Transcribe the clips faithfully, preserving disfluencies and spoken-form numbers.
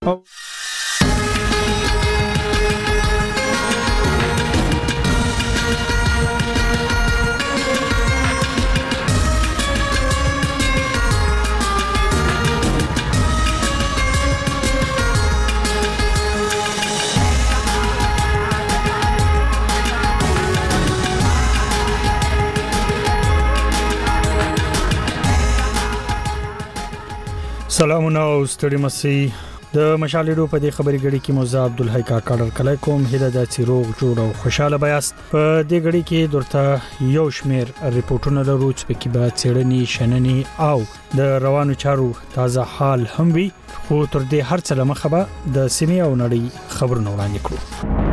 سلامونه او ستړي مسي د مشالېرو په دې خبري غړي کې موزه عبدالحی کاکړ کله کوم هله د چیروغ جوړ او خوشاله بیاست په دې غړي کې درته یو شمیر ریپورتونه لرو چې په کې به چېړنی شننی او د روانو چارو تازه حال هم وي خو تر دې هر څه لمخه به د سیمې او نړۍ خبرونه وړاندې کړو.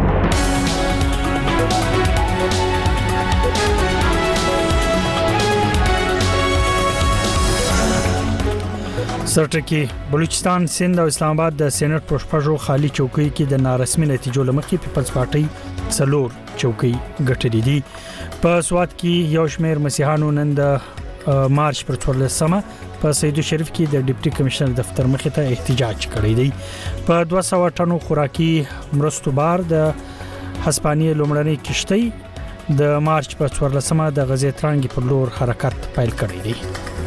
سرټکی بلوچستان سند او اسلام آباد د سېنات پروشپژو خالی چوکۍ کې د نارسمي نتیجو لمخې پیپلز پارټي څلور چوکۍ ګټلې دي. په سوات کې یو شمېر مسیحانو نن د مارچ پر څوارلسمه په سیدو شریف کې د ډیپټي کمشنر دفتر مخې ته احتجاج کړی دی. په دوه سوه ټنو خوراکي مرستو بار د هسپانیې لومړنۍ کشتۍ د مارچ په څوارلسمه د غزې ترانګي پر لور حرکت پیل کړی دی.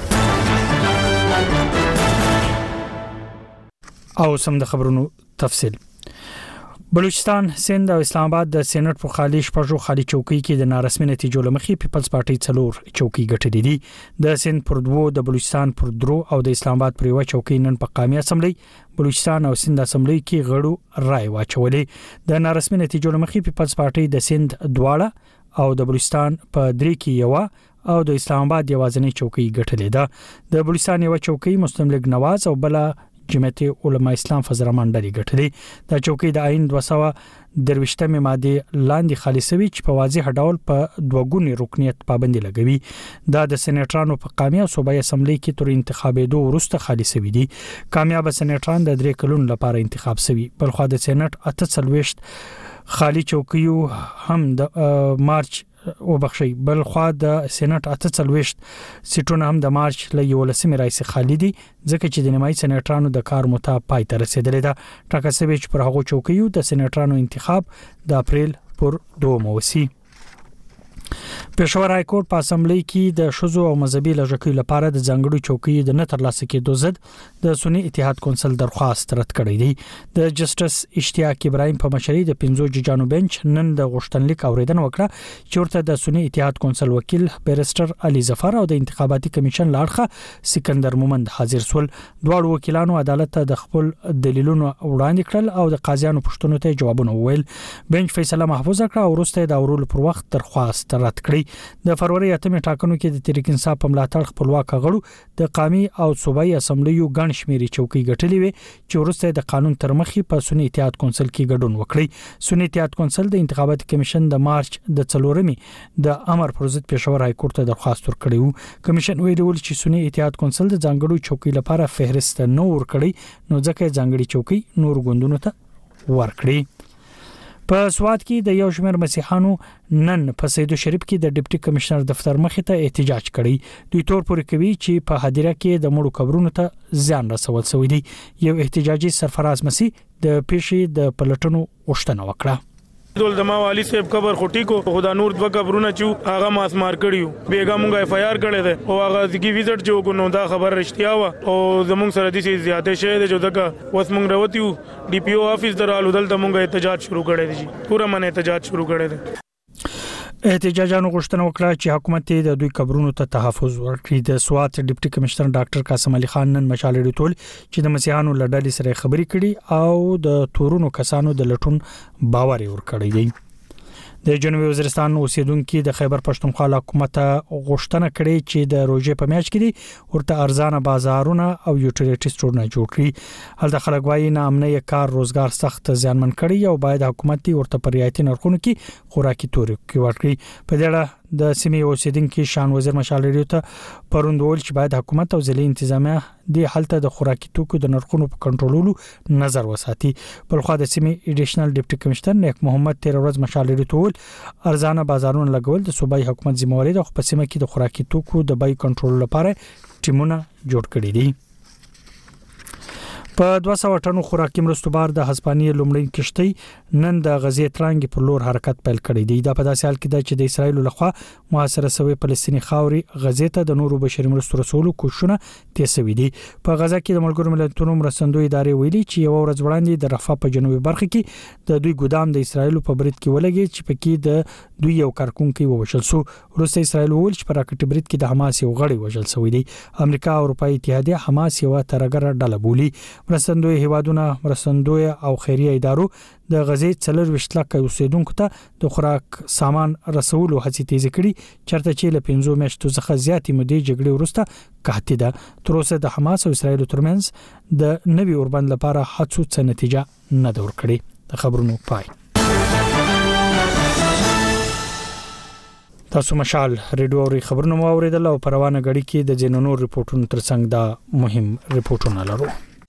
او سم د خبرونو تفصیل. بلوچستان سند او اسلام آباد د سېنات په خالی شپږو خالی چوکۍ کې د نارسمي نتیجو لمخې پیپلز پارټي څلور چوکۍ ګټلې دي. د سند پر دوو، د بلوچستان پر درو او د اسلام آباد پر یو چوکۍ نن په قومي اسمبلی بلوچستان او سند اسمبلی کې غړو رائے واچولې. د نارسمي نتیجو لمخې پیپلز پارټي د سند دواړه او د بلوچستان په درې کې یو او د اسلام آباد یوازنۍ چوکۍ ګټلې ده. د بلوچستان یو چوکۍ مسلم لیگ نواز او بل جمعیت علماء اسلام فزرمان ډلې ګټلې. دا چوکۍ د آئین دوه سوه درویشتمه ماده لاندې خالي شوی چې په واضح ډول په دوګونی رکنیت پابندي لګوي. دا د سېناترانو په قومي او صوبایي اسمبلی کې تر انتخابېدو وروسته خالي شوی دي. کامیاب سېناتران د درې کلونو لپاره انتخاب شوی. بلخو د سېنات اته څلوېښت خالي چوکیو هم د مارچ او بخشي بل خو د سېنات اته څلوېښت سیټونه هم د مارچ له یولسمې راځي خالي دي ځکه چې د نیمایي سېناترانو د کار موته پای ته رسیدلې ده. ټاکل شوی چې پر هغو چوکیو د سېناترانو انتخاب د اپریل پر دوه موسي. پېښور های کورټ په اسمبلی کې د شذو او مذهبي لږکیو لپاره د ځانګړو چوکیو د نه ترلاسه کېدو ضد د سنی اتحاد کونسل درخواست رد کړی دی. د جسټس اشتیاق ابراهیم په مشرۍ د پنځو ججانو بنچ نن د غوښتنلیک اوریدنه وکړه چې ورته د سنی اتحاد کونسل وکیل بیرستر علي ظفر او د انتخاباتي کمیشن لاړخه سکندر مومند حاضر سول. دواړو وکیلانو عدالت ته د خپل دلیلونو وړاندې کړل او د قاضیانو پوښتنو ته جوابونه وویل. بنچ فیصله محفوظ کړه او وروسته د اورولو پر وخت درخواست رد کړی. د فروری اتمه ټاکنو کې د تحریک انصاف په ملاتړ خپلواک غړو د قومي او صوبایي اسمبلیو ګڼ شمېرې چوکۍ ګټلې وي چې وروسته د قانون تر مخې په سنی اتحاد کونسل کې ګډون وکړي. سنی اتحاد کونسل د انتخاباتي کمیشن د مارچ د څلورمې د امر پر ضد پېښور های کورټ ته درخواست ورکړی و. کمیشن ویلي چې سنی اتحاد کونسل د ځانګړو چوکۍ لپاره فهرست نه ورکړي نو ځکه ځانګړي چوکۍ نور ګوندونو ته ورکړي. په سوات کې د یو شمېر مسیحانو نن په سیدو شریف کې د ډیپټي کمشنر دفتر مخې ته احتجاج کړی. دوی تور پورې کوي چې په هدیره کې د مړو قبرونو ته ځان رسول شوی دی. یو احتجاجي سرفراز مسیح د پیښې د پلټنو غوښتنه وکړه. دول دما والی صاحب قبر خټی کو خدا نور دوه قبرونه چو هغه ماس مار کړیو بیګا مونږه اف آی آر کړی ده او هغه ځګي ویزټ جو کو نو دا خبر رښتیا و او زمونږ سره د سي زیاته شه ده جو دغه وس مونږ راوتیو ډي پی او افیس درالو دلته مونږه احتجاج شروع کړی دی. پورا من احتجاج شروع کړی دی. احتجاجانو غوښتنه وکړه چې حکومت د دوی قبرونو ته تحفظ ورکړي. د سوات ډیپټي کمشنر ډاکټر قاسم علي خان نن مشالې ټول چې د مسیحانو لړډلې سره خبرې کړي او د تورونو کسانو د لټون باور ورکړی دی. د جنوبي وزیرستان اوسیدونکو د خیبر پښتونخوا حکومت غوښتنه کړې چې د روزې په میاشت کې ورته ارزانه بازارونه او یوټیلیټي سټورونه جوړ کړي. هلته خلک وايي ناامنۍ کار روزګار سخت زیانمن کړي او باید حکومت ورته پر رعایتي نرخونو کې خوراکي توري ورکړي. په دې اړه د سیمې اوسیدونکو شان وزیر مشالې ته پروندول چې باید حکومت او ځلې انتظامیه د حالت د خوراکي توکو د نرخونو په کنټرولولو نظر وساتي. بل خو د سیمې ایډیشنل ډیپټي کمشنر نیک محمد تیر ورځ مشالې ټول ارزانه بازارونه لګول د صوبایي حکومت ذمہواری ده. خو په سیمه کې د خوراکي توکو د بیې کنټرول لپاره ټیمونه جوړ کړي دي. په دوه سوه ټنو خوراکي مرستو بار د هسپانیې لومړی کشتۍ نن د غزې ترانګ پر لور حرکت پیل کړی دی. دا په داسې حال کې ده چې د اسرایل لخوا محاصره شوی فلسطیني خاوري غزې ته د نورو بشري مرستو رسولو کوښښونه تیز شوي دي. په غزا کې د ملګرو ملتونو مرستندوی ادارې ویلي چې یو ورځ وړاندې د رفح په جنوبي برخه کې د دوی ګودام د اسرایل په برید کې ولګي چې پکې د دوی یو کارکونکو ووژل شو. وروسته اسرایل وویل چې په راکټ برید کې د حماس یو غړی وژل شوی دی. امریکا او اروپאי اتحادیه حماس یو ترګر ډله بولي. مرستندوی هیوادونه مرستندوی او خیریه ادارو د غزې څلور وشت لک اوسیدونکو ته د خوراک سامان رسولو هڅې تیز کړي، چرته چې له پنځو میاشتو څخه زیاتې مودې جګړې وروسته قحطي ده. تر اوسه د حماس او اسرایل ترمنځ د نوي اوربند لپاره هڅو څه نتیجه نه ده ورکړې. د خبرونو پای. تاسو مشال ریډیو اوري خبرونه مو اوریدل او پروانه غړي کې د جنونو ریپورتونو ترڅنګ دا مهم ریپورتونه لرو.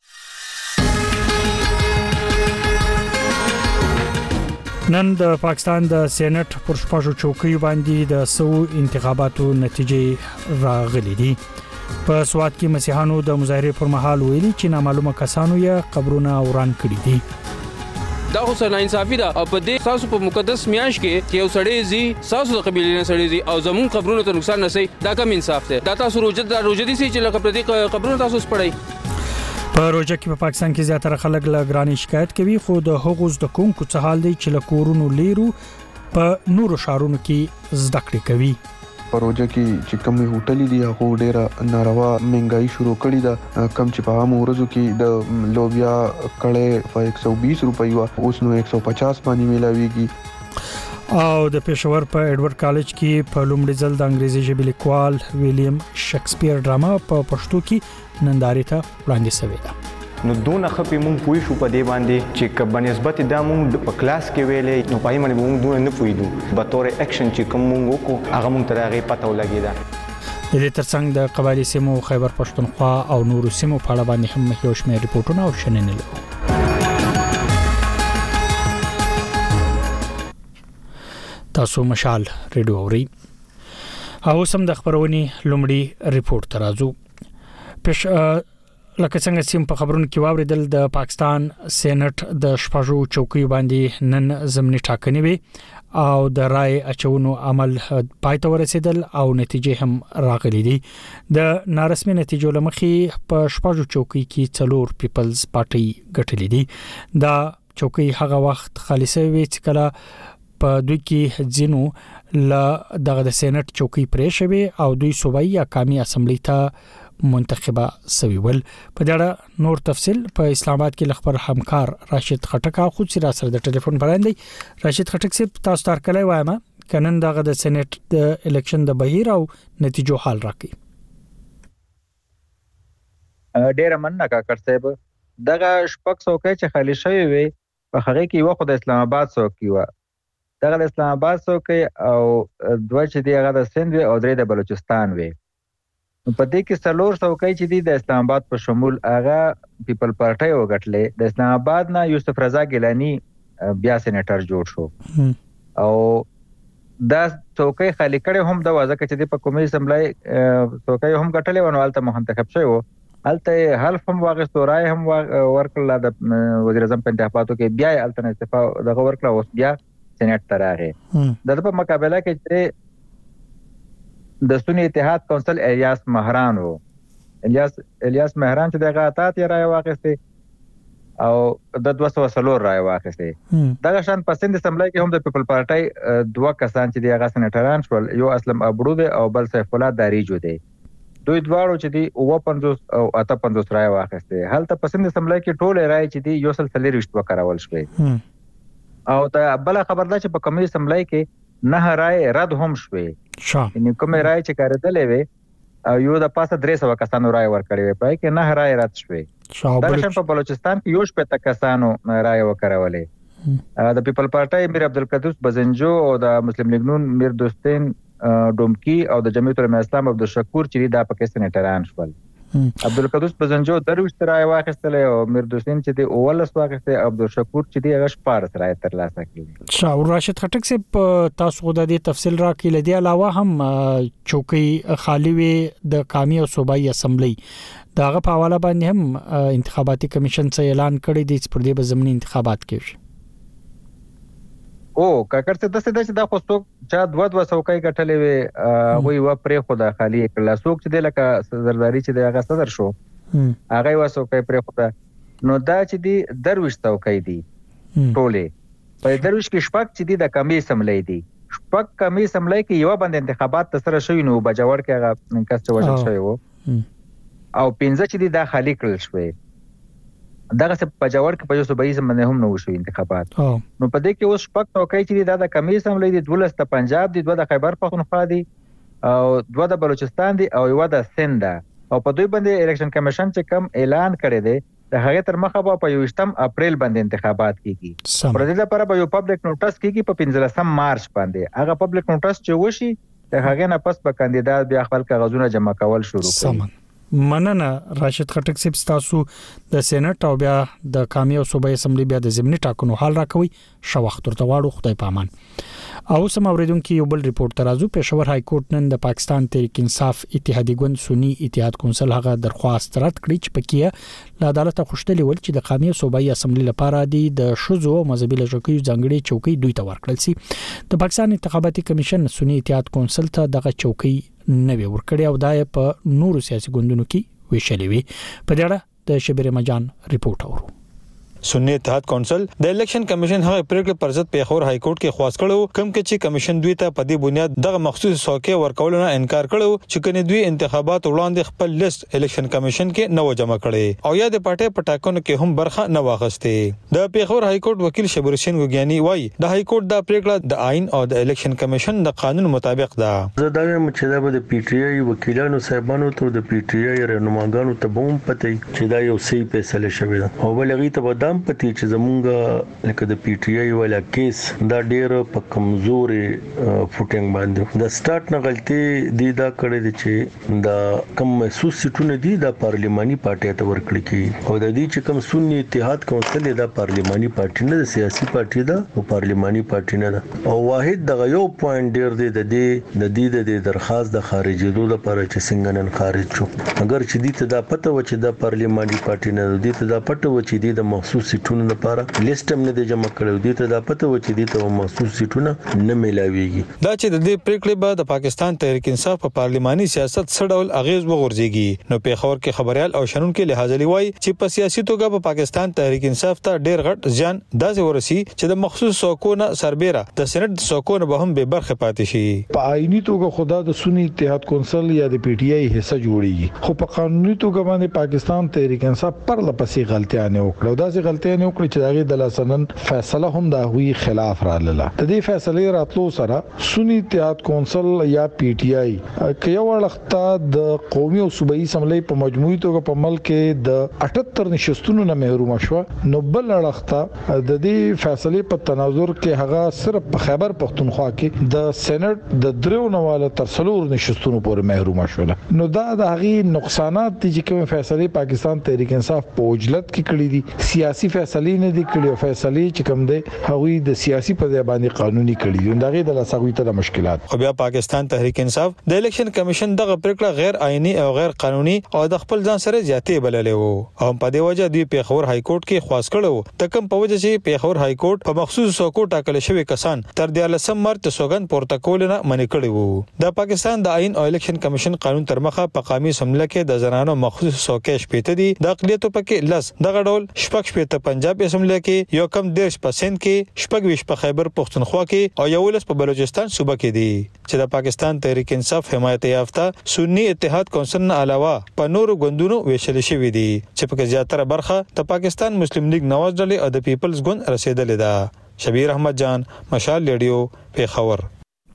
نن د پاکستان د سېنات پر شپږو چوکیو باندې د سو انتخاباتو نتیجې راغلي دي. په سواد کې مسیحانو د مظاهره پر مهال ویلي چې نامعلومه کسانو یې قبرونه وران کړي دي. دا خو سره انصافي ده او په دې تاسو په مقدس میاش کې چې یو سړی زی تاسو د قبيله نه سړی زی او زمون قبرونو ته نقصان نه سي، دا کوم انصاف ده؟ دا تاسو روزه د روزه دي چې لکه پر دې قبرونو تاسو سپړی. په روزه کې په پاکستان کې زیاتره خلک له ګرانی شکایت کوي، خو د هغوز د کوم کو څه حال دی چې له کورونو لیرو په نورو شهرونو کې زده کړې کوي. په روزه کې چې کومې هوټلې دي هغه ډېره ناروا مهنګای شروع کړې ده. کم چې په عام ورځو کې د لوبیا کړه په ایک سو بیس روپۍ وا اوس نو ایک سو پچاس باندې ملاويږي. او د پېښور په ایډورډ کالج کې په لومړي ځل د انګریزي ژبې لیکوال ویلیام شکسپیر ډراما په پښتو کې نندارې ته وړاندې شوې ده. نو دونه خپې مونږ پوي شو په دې باندې چې کبه نسبت دا مونږ په کلاس کې ویلې نو پای باندې مونږ دونه نه پویدو به تور اکشن چې کوم مونږ وکړو هغه مونږ ته هغه پته ولګیدا. د دې ترڅنګ د قبایلی سیمو خیبر پښتونخوا او نورو سیمو په اړه باندې هم یو شمېر ریپورتونه او شننې لرو. تاسو مشال ریډیو اوري او سم د خبرونې لومړی ریپورت ترازو. پښ لکه څنګه چې په خبرونو کې واوریدل د پاکستان سېنات د شپږو چوکیو باندې نن ضمني ټاکنې وي او د رای اچونو عمل پای ته ورسېدل او نتیجې هم راغلي دي. د نارسمي نتیجو لمخې په شپږو چوکۍ کې څلور پیپلز پارټي ګټلې دي. دا چوکۍ هغه وخت خالصه وي چې کله په دوی کې ځینو ل دغه د سېنات چوکۍ پرې شوی او دوی صوبایي یا قومي اسمبلی ته منتخبه سوي ول. په دغه نور تفصيل په اسلام آباد کې لخبر همکار راشد خټک خو چې را سره د ټلیفون باندې. راشد خټک سي تاسو تر کله وایم کنن دغه د سېنات د الیکشن د بهیر او نتیجو حال راکې. ډېر مننه کاکړ صاحب. دغه شپږ څوکۍ چې خالی شوی وي په هغه کې یو خو د اسلام آباد څوکۍ و، دغه د اسلام آباد څوکۍ او دوه چې دی هغه د سند او درې د بلوچستان وي. په دې کې څلور څوکۍ چې دي د اسلام آباد په شمول هغه پیپل پارټي وګټلې. د اسلام آباد نه یوسف رضا ګیلانی بیا سېنیټر جوړ شو او دا څوکۍ خالی کړي هم د وازه کې چې په قومي اسمبلی څوکۍ هم ګټلې ونه الته منتخب شوی و. الته حلف هم واغستو رای هم ورکړل د وزیر اعظم په انتخاباتو کې بیا الته استعفا دغه ورکړه اوس بیا سېنات ته راغی. د په مقابله کې چې د سنی اتحاد کونسل الیاس مهران وو. الیاس الیاس مهران چې دغه اتات یې رای واغسته او د دوه سوه څلور رای واغسته. دغه شان په سند اسمبلی کې هم د پیپل پارټي دوه کسان چې دغه سېنیټران شول، یو اسلم ابرو دی او بل سیف الله داریجو دی. دوی دواړو چې دی او پنځوس او اته پنځوس رای واغسته. هلته په سند اسمبلی کې ټول رای چې دی یو سل څلور وشت وکړول شوې او د بل خبر ده چې په قومي اسمبلی کې نه رای رد هم شوې. یعنی کوم رای چې کاردلې وي او یو د پاسه درې سوه کسانو رای ورکړی وي پای کې نه رای رد شوې. دا شان په بلوچستان کې یو شپږ کسانو رای وکړولې. د پیپل پارټي میر عبدالقدوس بزنجو او د مسلم لیگ نون میر دوستین ډومکی او د جمعیت العلماء اسلام عبدالشکور چې دا پکې سېنیټران شول. عبدالقدوس بزنجو درويشت رای واخیستل او میر دوستین چې دی اولس واخیسته، عبدالشکور چې دی هغه شپږ رای ترلاسه کړي. شاو راشد خټک سي تاسو د دې تفصیل راکې لدی علاوه هم چوکۍ خالی وي د قومي او صوبایي اسمبلی داغه په حواله باندې هم انتخاباتي کمیشن څخه اعلان کړی دی چې پر دې به ضمني انتخابات کیږي. او کاکر څه د څه د خو څوک چې دوه دوه څوکۍ ګټلې وي وي و پرې خو د خالی کله څوک چې د لکه زرداری چې د هغه صدر شو هغه و څوکۍ پرې خو نو دا چې دی درویش څوکۍ دی ټوله په درویش کې شپږ چې دی د کمی سملې دی شپږ کمی سملې کې یو باندې انتخابات تر سره شوی نو بجوړ کې هغه کس چې وژل شوی وو او پنځه چې دی دا خالی کړل شوی دغه څه په جوړ کې په یو صوبایي باندې هم نو شو انتخابات نو په دې کې اوس شپږ ټوکۍ چې دا د کمیس هم لري دولس د پنجاب دي دوه د خیبر پختونخوا دي او دوه د بلوچستان دي او یو د سند او په دوی باندې الیکشن کمیشن چې کم اعلان کړی دی د هغه تر مخه په یوشتم اپریل باندې انتخابات کیږي پر دې لپاره به یو پبلک نوټس کیږي په پنځلسم مارچ باندې هغه پبلک نوټس چې وشي د هغه نه پس به کاندیدات بیا خپل کاغذونه جمع کول شروع کړي. مننه راشد خټک صاحب تاسو د سېنات او بیا د قومي او صوبایي اسمبلی بیا د ضمني ټاکنو حال راکوي شو وخت ورته واړو خدای پامان. او سم اوریدونکو یو بل ریپورت ترازو پېښور های کورټ نن د پاکستان تحریک انصاف اتحادیه ګوند سنی اتحاد کونسل هغه درخواست رد کړی چې پکې له عدالت غوښتلې ول چې د قومي او صوبایي اسمبلی لپاره د شذو او مذهبي لږکیو ځانګړي چوکۍ دوی ته ورکړل شي. د پاکستان انتخاباتي کمیشن سنی اتحاد کونسل ته دغه چوکۍ نه وی ورکړی او دای په نورو سیاسي ګوندونو کې ویشلې وي. په دې اړه د شبیر مجان ریپورت اورو. سنی اتحاد کونسل د الیکشن کمیشن هغه پریکړه پر ضد پېښور های کورټ کې خواست کړو کوم کې چې کمیشن دوی ته په دې بنیاد دغه مخصوص څوکۍ ورکول نه انکار کړو چې کني دوی انتخابات وړاندې خپل لیست الیکشن کمیشن کې نو جمع کړي او یا د پټه پټاکنو کې هم برخه نه واغسته. د پېښور های کورټ وکیل شبیر حسین وګیانی وایي د های کورټ د پریکړه د آئین او د الیکشن کمیشن د قانون مطابق ده. زه دا وایم چې د پی ټی آی وکیلانو صاحبانو ته د پی ټی آی رهنماګانو ته بوم پته چې دا یو صحیح فیصله شوی ده او بلغی ته بدام پته چې زمونږ لکه د پی ټی آی ولا کیس دا ډیر په کمزوري فوټینګ باندې د سٹارټ نه غلطي دی دا کړی دی چې دا کم محسوس سیټونه دي د پارلیماني پارټي ته ورکړي کی او د دې چې کم سنی اتحاد کونسل دا پارلیماني پارټي نه د سیاسي پارټي ده او پارلیماني پارټي نه ده او واحد د یو پوینټ ډیر دی د دې د دې د درخواست د خارجېدو لپاره چې څنګه نن خارج شو اگر چې دې ته دا پته و چې د پارلیماني پارټي نه دې ته دا پته و چې د مخصوص سیټونو لپاره لیست هم نه جمع کړو دي ته دا پته و چې دي ته مخصوص سیټونه نه ملاويږي. دا چې د دې پریکړې بعد د پاکستان تحریک انصاف په پارلماني سیاست سره ډول اغیز وغورځيږي. نو پیښور کې خبريال او شنن کې لحاظ لوي چې په سیاسي توګه په پاکستان تحریک انصاف ته ډېر غټ ځان داسې ورسي چې د مخصوص څوکونه سربېره د سېنات څوکونه به هم به برخه پاتې شي. په آئینی توګه خدا د سنی اتحاد کونسل یا د پی ټی آی حصہ جوړیږي خو په قانوني توګه باندې پاکستان تحریک انصاف پر لپسې غلطیاں وکړه. دا چې غلطیاں وکړي چې دغه د لسنن فیصله هم د هوی خلاف را لاله. د دې فیصله راتلو سره سنی اتحاد کونسل یا پی ټی آی کې یو وخت د قومي او صوبایي اسمبلی په مجموعي توګه په ملک کې د اٹهتر نشستونو نه محروم شو. نو بل وخت د دې فیصله په تناظر کې هغه صرف په خیبر پختونخوا کې د سېنات د درو نواله تر څلور نشستونو پورې محروم شول. نو دا د هغه نقصانات دي چې کوم فیصله پاکستان تحریک انصاف په وجلت کې کړې دي سیاسي فیصله نه دي کړې فیصله چې کوم دی هغوی د سیاسي په ځای باندې قانوني کړي دي دغه د لاسوي ته مشکلات. خو بیا پاکستان تحریک انصاف د الیکشن کمیشن دغه پریکړه غیر آئینی او غیر قانوني او د خپل ځان سره زیاتې بللې وو او په دې وجه دوی پېښور های کورټ کې خواست کړو ته کوم په وجه چې پېښور های کورټ په مخصوص څوکو ټاکل شوی کسان تر دیارلسم مارچ سوګند پورته کول نه منې کړی وو. د پاکستان د آئین او الیکشن کمیشن قانون تر مخه په قومي اسمبلی کې د زنانو مخصوص څوکې شپېته دي د اقلیتو پکې لس دغه ډول شپږ شپېته پنجاب اسمبلی کې یو کم دیرش په سند کې شپږ ویش په خیبر پختونخوا کې او یولس په بلوچستان صوبه کې دي چې د پاکستان تحریک انصاف حمایت یافته سنی اتحاد کونسل نه علاوه په نورو ګوندونو ویشل شوی دي چې په زیاتره برخه د پاکستان مسلم لیگ نواز ډلې او د پیپلز ګوند رسیدلې ده. شبیر احمد جان مشال ریډیو پېښور.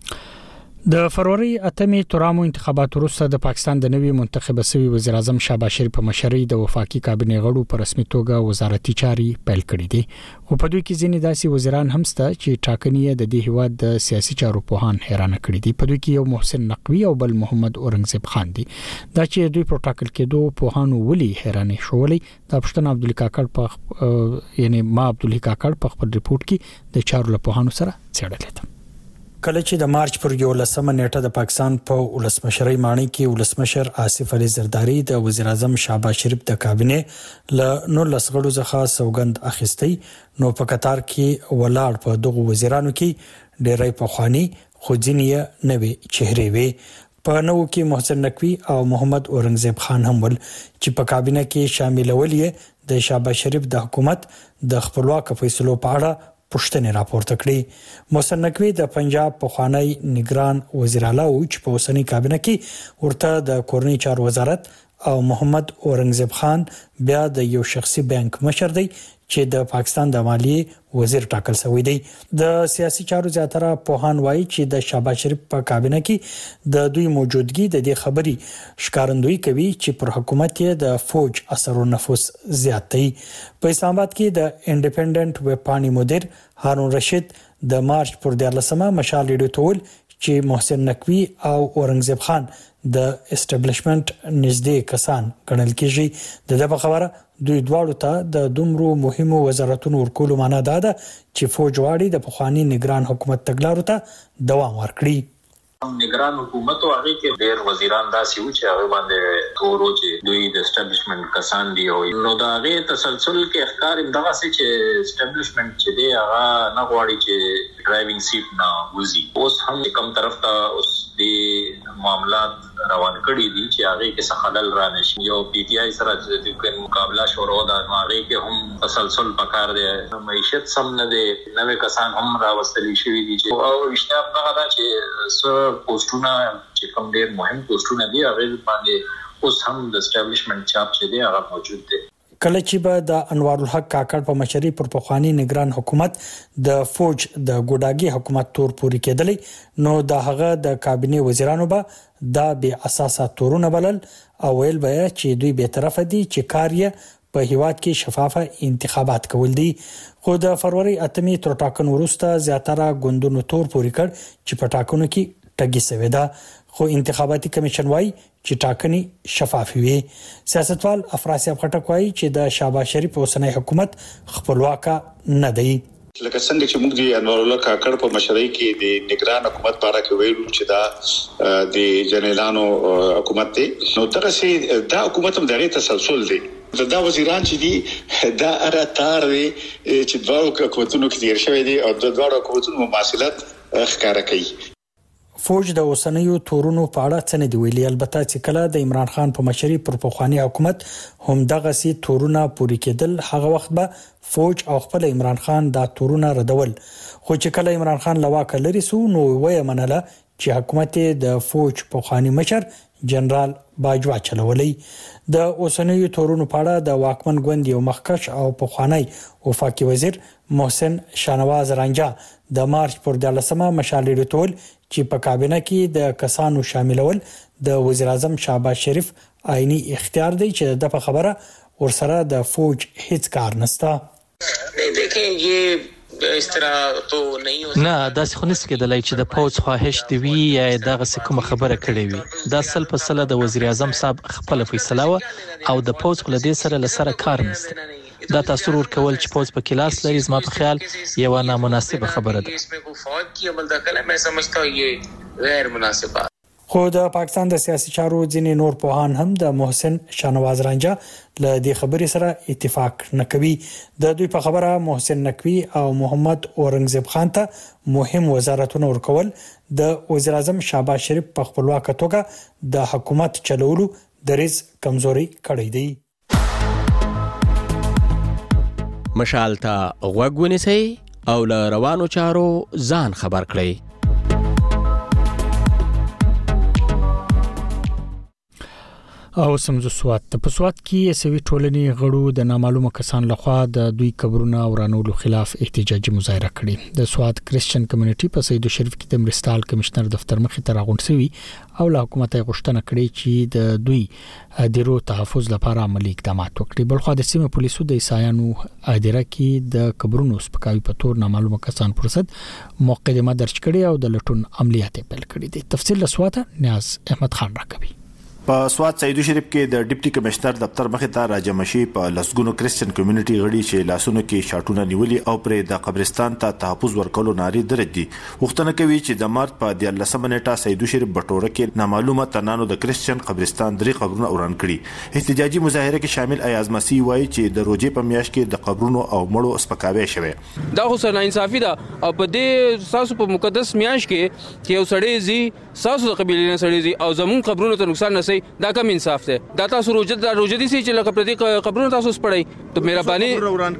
د فروری اتمې ترامو انتخابات وروسته د پاکستان د نوي منتخب شوی وزیر اعظم شهباز شریف په مشرۍ د وفاقي کابینې غړو په رسمي توګه وزارتي چاري پیل کړې دي او په دوی کې ځینې داسې وزیران هم شته چې ټاکنې د دې هیواد د سیاسي چارو پوهان حیران کړي دي. په دوی کې یو محسن نقوی او بل محمد اورنګزیب خان دي. دا چې دوی په ټاکل کېدو پوهانو ولي حیران شولې د پښتون عبدالله کاکړ په یعنی ما عبدالله کاکړ په خپل ریپورت کې د چارو له پوهانو سره څېړلې ده. کله چې د مارچ پر یولسمه نیټه د پاکستان په ولسمشرۍ ماڼۍ کې ولسمشر آصف علي زرداری د وزیر اعظم شهباز شریف د کابینې له نولس غړو څخه سوګند اخیستی نو په قطار کې ولاړ په دغه وزیرانو کې ډېری پخوانی خو ځینې نوي چهرې وي. په نو کې محسن نقوی او محمد اورنګزیب خان هم ول چې په کابینه کې شامل ول د شهباز شریف د حکومت د خپلواک فیصلو په اړه پښتنې راپورته کړې. محسن نقوی د پنجاب پخوانی نگران وزیر اعلی او چې په اوسنۍ کابینه کې ورته د کورنۍ چارو وزارت او محمد اورنګزیب خان بیا د یو شخصي بانک مشر دی چې د پاکستان د مالیې وزیر ټاکل شوی دی. د سیاسي چارو زیاتره پوهان وایي چې د شهباز شریف په کابینه کې د دوی موجودګي د دې خبري ښکارندویي کوي چې پر حکومت یې د فوج اثر او نفوذ زیات دی. په اسلام آباد کې د انډیپندنت ویب پاڼې مدیر هارون رشید د مارچ پر دیارلسمه مشال ریډیو تول چې محسن نقوی او اورنګزیب خان د اسټابلیشمنت نږدې کسان ګڼل کېږي. د دغه خبره دوی دواړو ته د دومره مهمو وزارتونو ورکول معنا ده چې فوج واړي د پخوانی نگران حکومت تګلارو ته دوام ورکړي. نگران حکومت او هغه کې ډېر وزیران داسې و چې هغه باندې تورو چې دوی د اسټابلیشمنت کسان دی او نو دا هغه تسلسل کې ښکار اندغه سي چې اسټابلیشمنت چې دی هغه نه غواړي چې ډرایوینګ سیټ نه وزي. اوس هم کوم طرف ته اوس د معاملات روان کړي دي چې هغه کې څه خلل را نشي. یو پی ټی آی سره چې د مقابله شروع ده هغه کې هم تسلسل پکار دی. معیشت سم نه دی، نوې کسان هم راوستل شوي دي چې او اشتیاق هغه دا چې پوسټونه چې کوم ډېر مهم پوسټونه دي هغه باندې اوس هم د اسټابلیشمنت چاپ چې دی هغه موجود دی. کله چې به د انوار الحق کاکړ په مشرۍ پر پخوانی نگران حکومت د فوج د ګوډاګي حکومت تور پوري کېدلی نو د هغه د کابینې وزیرانو به دا بې اساسه تورونه بلل او ویل به چې دوی به طرف دي چې کار یې په هیواد کې شفافه انتخابات کول دي. خو د فروری اتمې تر ټاکنو وروسته زیاتره ګوندونو تور پوري کړ چې په ټاکنو کې ټګي سوي ده. خو انتخاباتي کمیشن وايي چې ټاکنې شفاف وي. سیاستوال افراسیاب خټک وايي چې د شهباز شریف اوسنۍ حکومت خپلواک نه دی. لکه څنګه چې موږ د انوار الله کاکړ په مشرۍ کې د نگران حکومت په اړه ویلو چې دا د جنرالانو حکومت دی نو دغه سي دا حکومت هم دغه تسلسل دی. دا وزیران چې دي دا هغه تار دی چې دواړو حکومتونو کې تیر شوی دی او د دواړو حکومتونو مماثلت ښکارا کوي. فوج د اوسنیو تورونو په اړه څه نه دی ویلي. البته چې کله د عمران خان په مشرۍ پر پخوانی حکومت هم دغه سي تورونه پوری کېدل هغه وخت به فوج او خپل عمران خان دا تورونه ردول. خو چې کله عمران خان لواکه لري سو نو وایي منله چې حکومت د فوج پخوانی مشر جنرال باجوا چلولي. د اوسنیو تورونو په اړه د واکمن ګوند یو مخکش او پخوانی وفاقي وزیر محسن شانواز رانجا د مارچ پر دیارلسمه مشال ریډیو تول چې په کابینه کې د کسانو شاملول د وزیر اعظم شهباز شریف آئینی اختیار دی چې د په خبره ورسره د فوج هیڅ کار نشته. دیکھیں یہ اس طرح تو نہیں نه دا څه نس کېدلای چې د فوج خواهش دی وی یا دغه کوم خبره کړې وي. دا سل په سل د وزیر اعظم صاحب خپل فیصله و او د فوج خل دې سره لسره کار نشته. دا تاثیر ورکول چې فوج په کلاس لري زما په خیال یو نامناسبه خبره ده. اس میں فوج کی عمل دخل ہے میں سمجھتا ہوں یہ غیر مناسب. خو د پاکستان د سیاسي چارو ځینې نور پوهان هم د محسن شانواز رانجا له دې خبرې سره اتفاق نه کوي. د دوی په خبره محسن نقوی او محمد اورنګزیب خان ته مهم وزارتونه ورکول د وزیر اعظم شهباز شریف په خپلواک توګه د حکومت چلولو دریځ کمزوري کړی دی. مشال ته غوږ ونیسئ او له روانو چارو ځان خبر کړئ. او سمزو سوات په سوات کې سوي ټولنې غړو د نامعلومه کسان لخوا د دوی قبرونه ورانولو خلاف احتجاجي مظاهره کړې. د سوات کریسچن کمیونټي په سید شریف کې د مرستال کمشنر دفتر مخې ته راغونډ شوی او له حکومت غوښتنه کړې چې د دوی دیرو تحفظ لپاره عملی اقدامات وکړي. بلخو د سیمه پولیسو د عیسایانو اداره کې د قبرونو سپکاوي په تور نامعلومه کسان پرسد مقدمه درج کړې او د لټون عملیات پیل کړې دي. تفصیل له سوات نیاز احمد خان راکوي. په سواد سعیدو شریف کې د ډیپټي کمشنر دفتر مخې ته راجمشي په لسګونو کریسچن کمیونټي غړي چې لاسونو کې شاټونه نیولي او پرې د قبرستان ته تحفظ ورکولو ناري درج دي وختونه کوي چې د مارچ په دیارلسمه نیټه سعیدو شریف بټوره کې نامعلومه تنانو د کریسچن قبرستان درې قبرونه وران کړي. احتجاجي مظاهره کې شامل ایاز مسیح وایي چې د روزې په میاشت کې د قبرونو او مړو سپکاوی شوی. دا خو سره انصافي ده او په دې ساسو په مقدس میاشت کې چې یو سړی زی ساسو د قبیلې نه سړی زی او زمون قبرونو ته نقصان نسي دا کم انصاف ده. دا تاسو روزه د روزه دي چې لکه پردي قبرونو تاسو سپړی ته مهرباني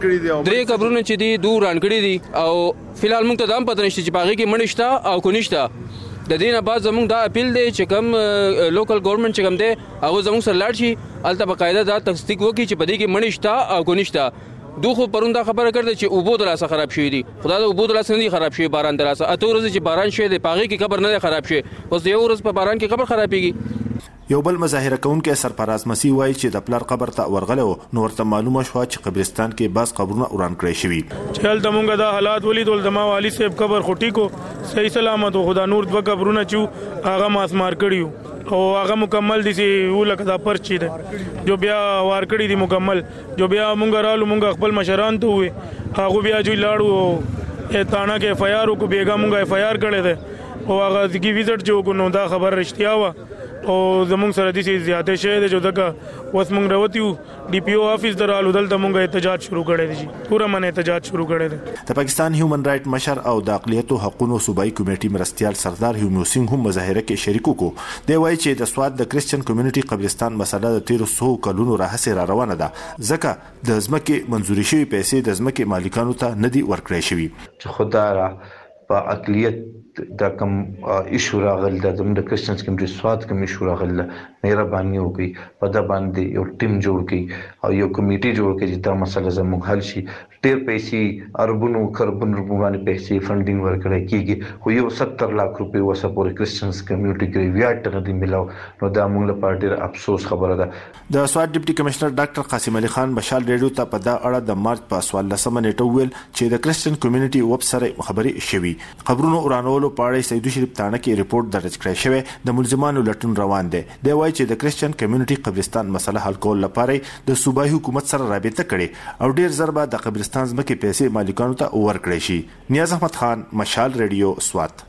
درې قبرونه چې دي دور وران کړی دي او فلحال موږ ته دا هم پته نشته چې باغې کې مړشته او کو نشته. د دې نه بعد زموږ دا اپیل دی چې کم لوکل ګورنمنت چې کم دی هغه زموږ سره لاړ شي الته بقاعده دا تصدیق وکړي چې په دې کې مړشته او کو نشته. دوه پروندا خبره کړده چې اوبو د لاسه خراب شوی دي. خدای د اوبو د لاسه نه خراب شوی باران د لاسه اته ورځې چې باران شوی دی باغې کې قبر نه خراب شوی اوس یو ورځ په باران کې قبر خرابېږي. یو بل مظاهره کوونکې سرفراز مسیح وایي چې د پلار قبر ته ورغلو نو ورته معلومه شو چې قبرستان کې باز قبرونه وران کړی شوی. چل تمونګه دا حالات ولیدول د ما والی صاحب قبر خټی کو صحیح سلامت خدا نور دوه قبرونه چې هغه ماس مار کړیو او هغه مکمل دي چې ولکه دا پرچی ده جو بیا وار کړی دي مکمل جو بیا مونږ رالو مونږ خپل مشران ته وې هغه بیا جو لاړو تانا کې اف آی آر کو بیګا مونږ اف آی آر کړی ده او هغه ځکه ویزټ جو کو نو دا خبر رښتیا و او زمونږ سره د سي زیاته شه ده جو دغه وس مونږ راوتیو ډي پی او افیس درالو دلته مونږه احتجاج شروع کړی دی پورا من احتجاج شروع کړی دی. د پاکستان هیومن رائټ مشر او د اقلیتو حقوقو صوبایي کمیټې مرستيال سردار هیومو سنگ هم مظاهره کې شریک وکړو. دی وایي چې د سواد د کریسچن کمیونټي قبرستان مسله د تیر څو کلونو راهسه را روانه ده ځکه د ځمکې منزوري شوی پیسې د ځمکې مالکانو ته نه دي ورکړې شوی. چې خدای په اقلیت دا کوم ایشو راغل د د کریسچنز کمیونټي سواد کوم ایشو راغل مهرباني وکړي په دا باندې یو ټیم جوړ کړي او یو کمیټي جوړ کړي چې دا مسله زموږ حل شي. ډېر پیسې اربونو کربن روپانه پیسې فنډینګ ورکړي کیږي خو یو ستر لک روپۍ وسه پورې کریسچنز کمیونټي کې ویاټ ته نه ملاو نو دا موږ لپاره ډېر افسوس خبره ده. د سواد ډیپټي کمشنر ډاکټر قاسم علي خان بشال ریډیو ته په دا اړه د مارچ په څوارلسمه نیټه ویل چې د کریسچن کمیونټي وب سره خبري شوي. قبرونو ورانولو په اړه سعیدو شریف تانه کې ریپورت درج کړی شوی د ملزمانو لټون روان دی. دی وایي چې د کریسچن کمیونټي قبرستان مسله حل کول لپاره د صوبایي حکومت سره رابطه کړي او ډیر ضربه د قبرستان ځمکې پیسې مالکانو ته ورکړي شي. نیاز احمد خان مشال ریډیو سوات.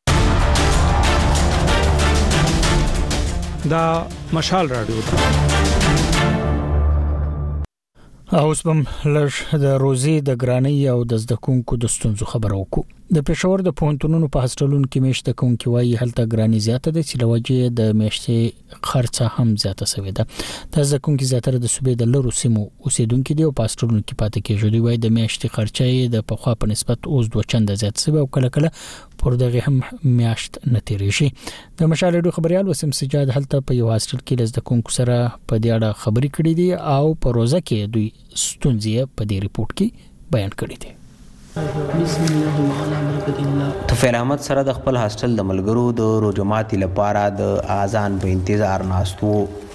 دا مشال رادیو اوس بم لږ د روزي د ګرانی او د زده کوونکو د ستونزو خبرو کو. د پېښور د پوهنتونونو په هاستلونو کې میشته کوونکي وایي هلته ګرانی زیاته ده چې لوجه د میشته خرڅه هم زیاته شوې ده. د زده کوونکي زیاتره د صوبې د لرو سیمو اوسیدونکو دی او په هاستلونو کې پاتې کېږي. دوی وایي د میشته خرچه د پخوا په نسبت اوس دوه چنده زیات شوی او کله کله پر دغه هم میاشت نتیری شي. د مشال ډو خبريال وسم سجاد هلته په یو هاستل کې لزد کوونکو سره په دې اړه خبري کړې دي او په روزه کې دوی ستونزې په دې ریپورت کې بیان کړې دي. بسم الله وعلى برکت الله. طفیل احمد سره د خپل هاستل د ملګرو د روجماتي لپاره د اذان په انتظار ناستو.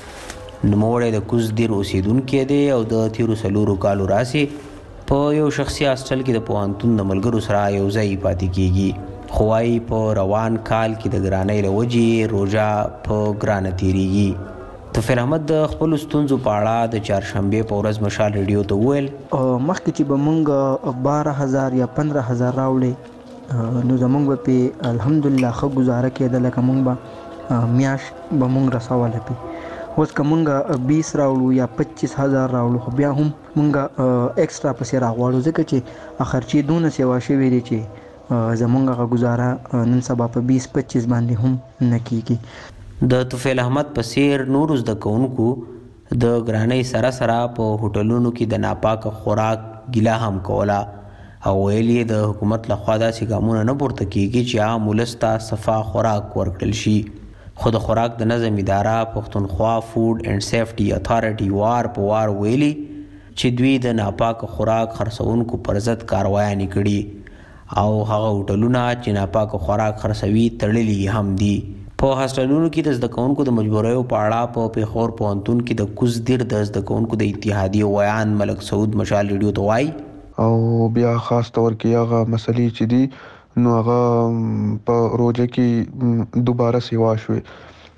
نوموړی د کوز دیر اوسیدونکو دی او د تیرو سلورو کالو راسي په یو شخصي هاستل کې د پوهنتون د ملګرو سره یو ځای پاتې کیږي. خوای په روان کال کې د ګرانۍ لوجي روجا په ګرانه تیریږي. طفیل احمد د خپل ستونزو په اړه د چهارشنبه په ورځ مشال ریډیو ته وویل مخکې چې به مونږ بارہ هزار یا پندرہ هزار راوړې نو زمونږ په الحمدلله ښه گزاره کېده لکه مونږ به میاش به مونږ رسوله پی. اوس که مونږ بیس راوړو یا پچیس هزار راوړو خو بیا هم مونږ ایکسټرا پسې راغواړو ځکه چې خرچې دونه سیوا شوې دي چې زمونږ گزاره نن سبا په بیس پچیس باندې هم نه کیږي. د طفیل احمد په سیر نور زده کوونکو د ګرانۍ سره سره په هوټلونو کې د ناپاک خوراک ګیله هم کوله او ویلې د حکومت لخوا داسې ګامونه نه پورته کیږي چې عام ولس ته صفا خوراک ورکړل شي. خو د خوراک د نظم اداره پښتونخوا فود اینڈ سیفټي اتھارټي وار په وار ویلي چې دوی د ناپاک خوراک خرڅونکو پر ضد کاروایي کړي او هغه هوټلونه چې ناپاک خوراک خرڅوي تړلي هم دي. په هاستلونو کې د زده کوونکو د مجبوریو په اړه په پېښور پوهنتون کې د کوز دیر د زده کوونکو د اتحادیې ویان ملک سعود مشال ریډیو ته وایي او بیا خاص طور کې هغه مسلې چې دي نو هغه په روزه کې دوباره سیوا شوې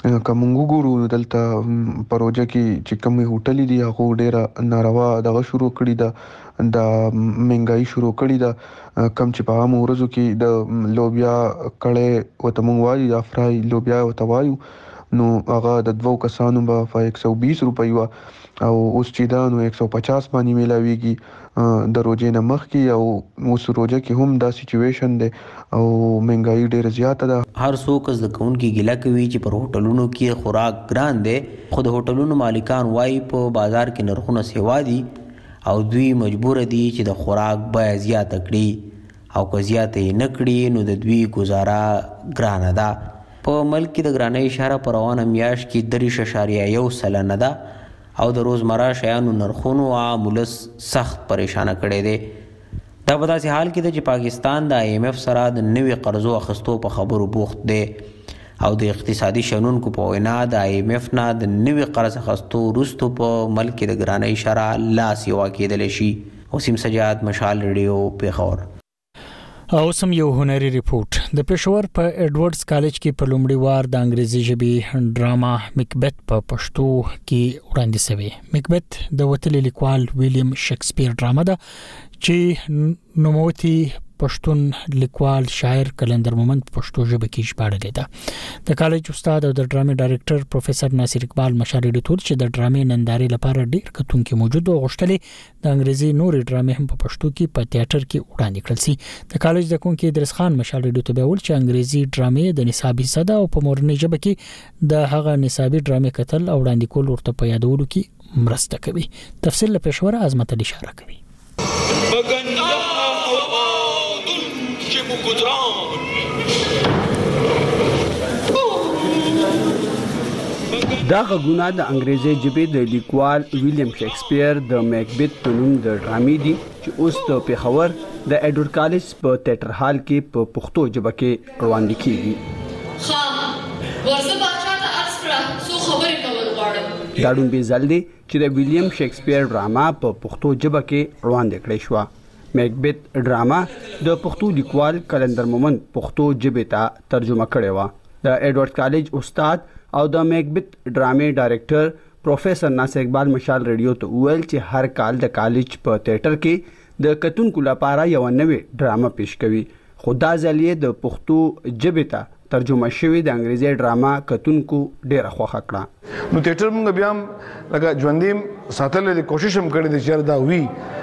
کومو ګورو دلته پروژه کې چې کوم هوټل دي هغه ډیره ناروا دغه شروع کړی دا د منګای شروع کړی دا کم چې په عام ورځو کې د لوبیا کړه وته مونږ وایي د فرای لوبیا وته وایو نو هغه د دوو کسانو په یک سو بیس روپۍ وا او اوس چې دا نو یک سو پچاس باندې ملاويږي د روزې نه مخکې او اوس روزه کې هم دا سچويشن دی او مهنګای ډیره زیاته ده. هر څوک د کونکي ګیله کوي چې پر هوټلونو کې خوراک ګران دی، خو د هوټلونو مالکان وایي په بازار کې نرخونه سیوا دي او دوی مجبور دي چې د خوراک بیه زیاته کړي او که زیاته یې نه کړي نو د دوی ګزاره ګرانه ده. په ملک کې د ګرانۍ اشاره په روانه میاشت کې دریش اشاریه یو سلنه ده او د روزمره شیانو نرخونو عام ولس سخت پریشانه کړی دی. دا په داسې حال کې ده چې پاکستان د آی ایم ایف سره د نوي قرضو اخیستو په خبرو بوخت دی او د اقتصادي شنونکو په وینا د آی ایم ایف نه د نوي قرض اخیستو وروسته په ملک کې د ګرانۍ اشاره لا سیوا کېدلی شي. وسیم سجاد، مشال ریډیو، پیښور. او سم یو هنري ریپورت د پېښور په ایډورډز کالج کې په لومړي وار د انګریزي ژبې ډراما میکبت په پښتو کې وړاندې شوی. میکبت د وتلي لیکوال ویلیام شکسپیر ډراما ده چې نوموتی پښتون لیکوال شاعر کلندر مومند پښتو ژبه کې ژباړلې ده. د کالج استاد او د ډرامې ډایرکټر پروفیسور ناصر اقبال مشال ډیټور چې د ډرامې نندارې لپاره ډیر کتونکو موجود او غوښتلې د انګریزي نورې ډرامې هم په پښتو کې په تیاتر کې وړاندې کړل سي. د کالج د کونکي ادریس خان مشال ډیټور ته ویل چې انګریزي ډرامې د نصابي صدا او په مورنۍ ژبه کې د هغه نصابي ډرامې کتل او وړاندې کول ورته په یادولو کې مرسته کوي. تفصیل له پېښور عظمت علي اشاره کوي. دا غږونه د انګریزي ژبې د لیکوال ویلیام شکسپیر د میکبت په نوم د ډرامې دي چې اوس د پیښور د ایډورډ کالج په تیاتر هال کې په پښتو ژبه کې وړاندې کیږي. ها ورزه بادشاہ ته عرض کړه څو خبرې کول غواړم. دا ډون به زل دي چې د ویلیام شکسپیر ډراما په پښتو ژبه کې وړاندې کړې شو. میکبت ډراما د پښتو لیکوال کلندر مومند پښتو ژبه ته ترجمه کړې و. د ایډورډ کالج استاد او د میکبت ډرامې ډایرکټر پروفیسور ناصر اقبال مشال ریډیو ته ویل چې هر کال د کالج په تیاتر کې د کتونکو لپاره یو نوې ډرامه پیش کوي، خو دا ځل یې د پښتو ژبې ته ترجمه شوی د انګریزي ډراما کتونکو ډیره خوښه کړه. نو تیاتر موږ بیا لکه ژوندې ساتل د کوشش هم کړې د چیر دا وی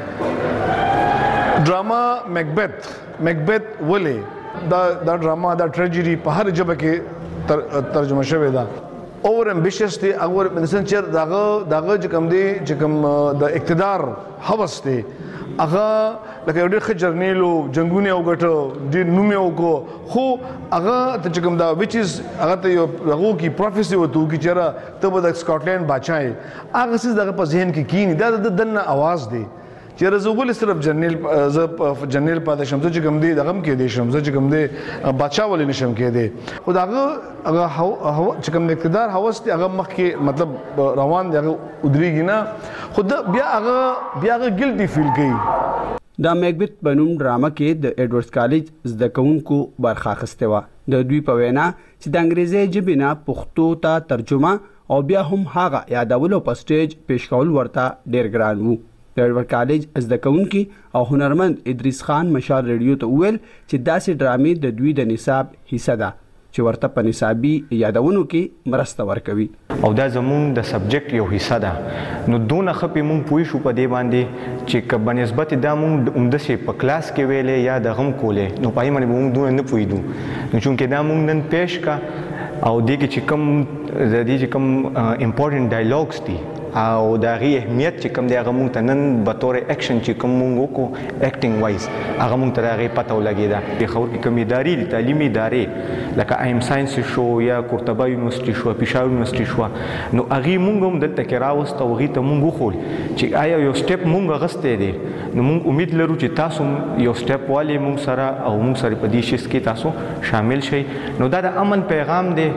ډراما میکبت میکبت ولې دا دا ډراما دا ټریجډي په هر ژبه کې تر ترجمه شوی دا اور امبیشس دی اور انسان چیر داغه داغه چې کوم دی چې کوم د اقتدار هوس دی هغه لکه ډېر ښه جرنیلو جنگونه وګټو ډېر نوم یې وکړو خو هغه ته چې کوم دا وچ از هغه ته یو هغه کی پروفیسي وته کی چیرې ته به د سکاټلند بادشاہ هغه څه دغه په ذهن کې کینی دا د دنه आवाज دی چیرې زغول صرف جنرال ز جنرال پاتې شم چې کوم دی دغه کې دی شم چې کوم دی بادشاہ ولې نشم کې دی خو داغه هغه چې کوم اقتدار هوس دی هغه مخ کې مطلب روان دی هغه ودرېږي نه خو بیا هغه بیا هغه ګلټي فیل کوي. د میکبت بنوم ډراما کې د ایډورډز کالج زده کوونکو برخه اخیسته و. د دوی په وینا چې د انګریزي ژبې نه پښتو ته ترجمه او بیا هم هغه یادولو په سټیج پیش کول ورته ډیر ګران وو. د ایډورډ کالج زده کوونکي او هنرمند ادریس خان مشال ریډیو ته ویل چې داسې ډرامې د دوی د نصاب حصہ ده چې ورته په نصابي یادونو کې مرسته ورکوي او دا زموږ د سبجیکټ یو حصہ ده. نو دونه خپې مونږ پوه شو په دې باندې چې که بنسبت دا مونږ عمدسې په کلاس کې ویلې یا د غم کولې نو پای باندې مونږ دونه نه پوهېدو نو چونکې دا مونږ نن پیش کا او دې کې چې کوم د دې چې کوم امپورټنټ ډایلاګز دي او دا غي اهمیت چې کوم دی هغه مونږ ته نن به تور اکشن چې کوم مونږ وکړو اکټینګ وایز هغه مونږ ته هغه پته ولګېده. د خبر کې کوم اداري تعلیمي ادارې لکه ایم ساينس شو یا قرطبه یونیورسيټي شو پېښور یونیورسيټي شو نو هغه مونږ هم دلته کې راوست او هغه ته مونږ وخول چې آیا یو سټپ مونږ غسته دي نو مونږ امید لرو چې تاسو یو سټپ والی مونږ سره او مونږ سره په دې شیس کې تاسو شامل شئ. نو دا د امن پیغام دی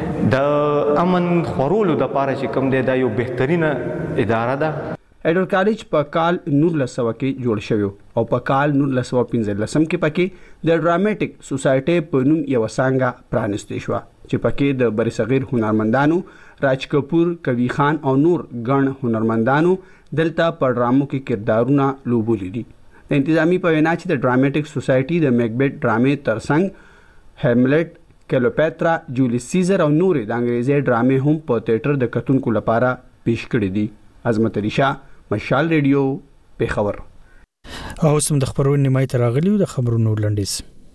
د امن خورولو د پاره چې کوم دی دا یو بهترینه اداره ده. ایډورډ کالج په کال نولس سوه کې جوړ شوی او په کال نولس سوه پنځلسم کې پکې د ډراماټیک سوسایټي په نوم یو څنګه پرانستې شو چې پکې د برصغیر هنرمندانو راج کپور، کوي خان او نور ګڼ هنرمندانو دلته په ډرامو کې کردارونه لوبولي دي. د انتظامی په وینا چې د ډراماټیک سوسایټي د میکبیت ډرامې ترڅنګ هیملټ، کلیوپاترا، جولیس سیزر او نورې د انګریزي ډرامې هم په تیاتر د کتونکو لپاره پیش کړي دي. عظمت علي شاه، مشال ریډیو، پیښور. او سم د خبرونې نیمای ته راغلیو د خبرونو لنډیز.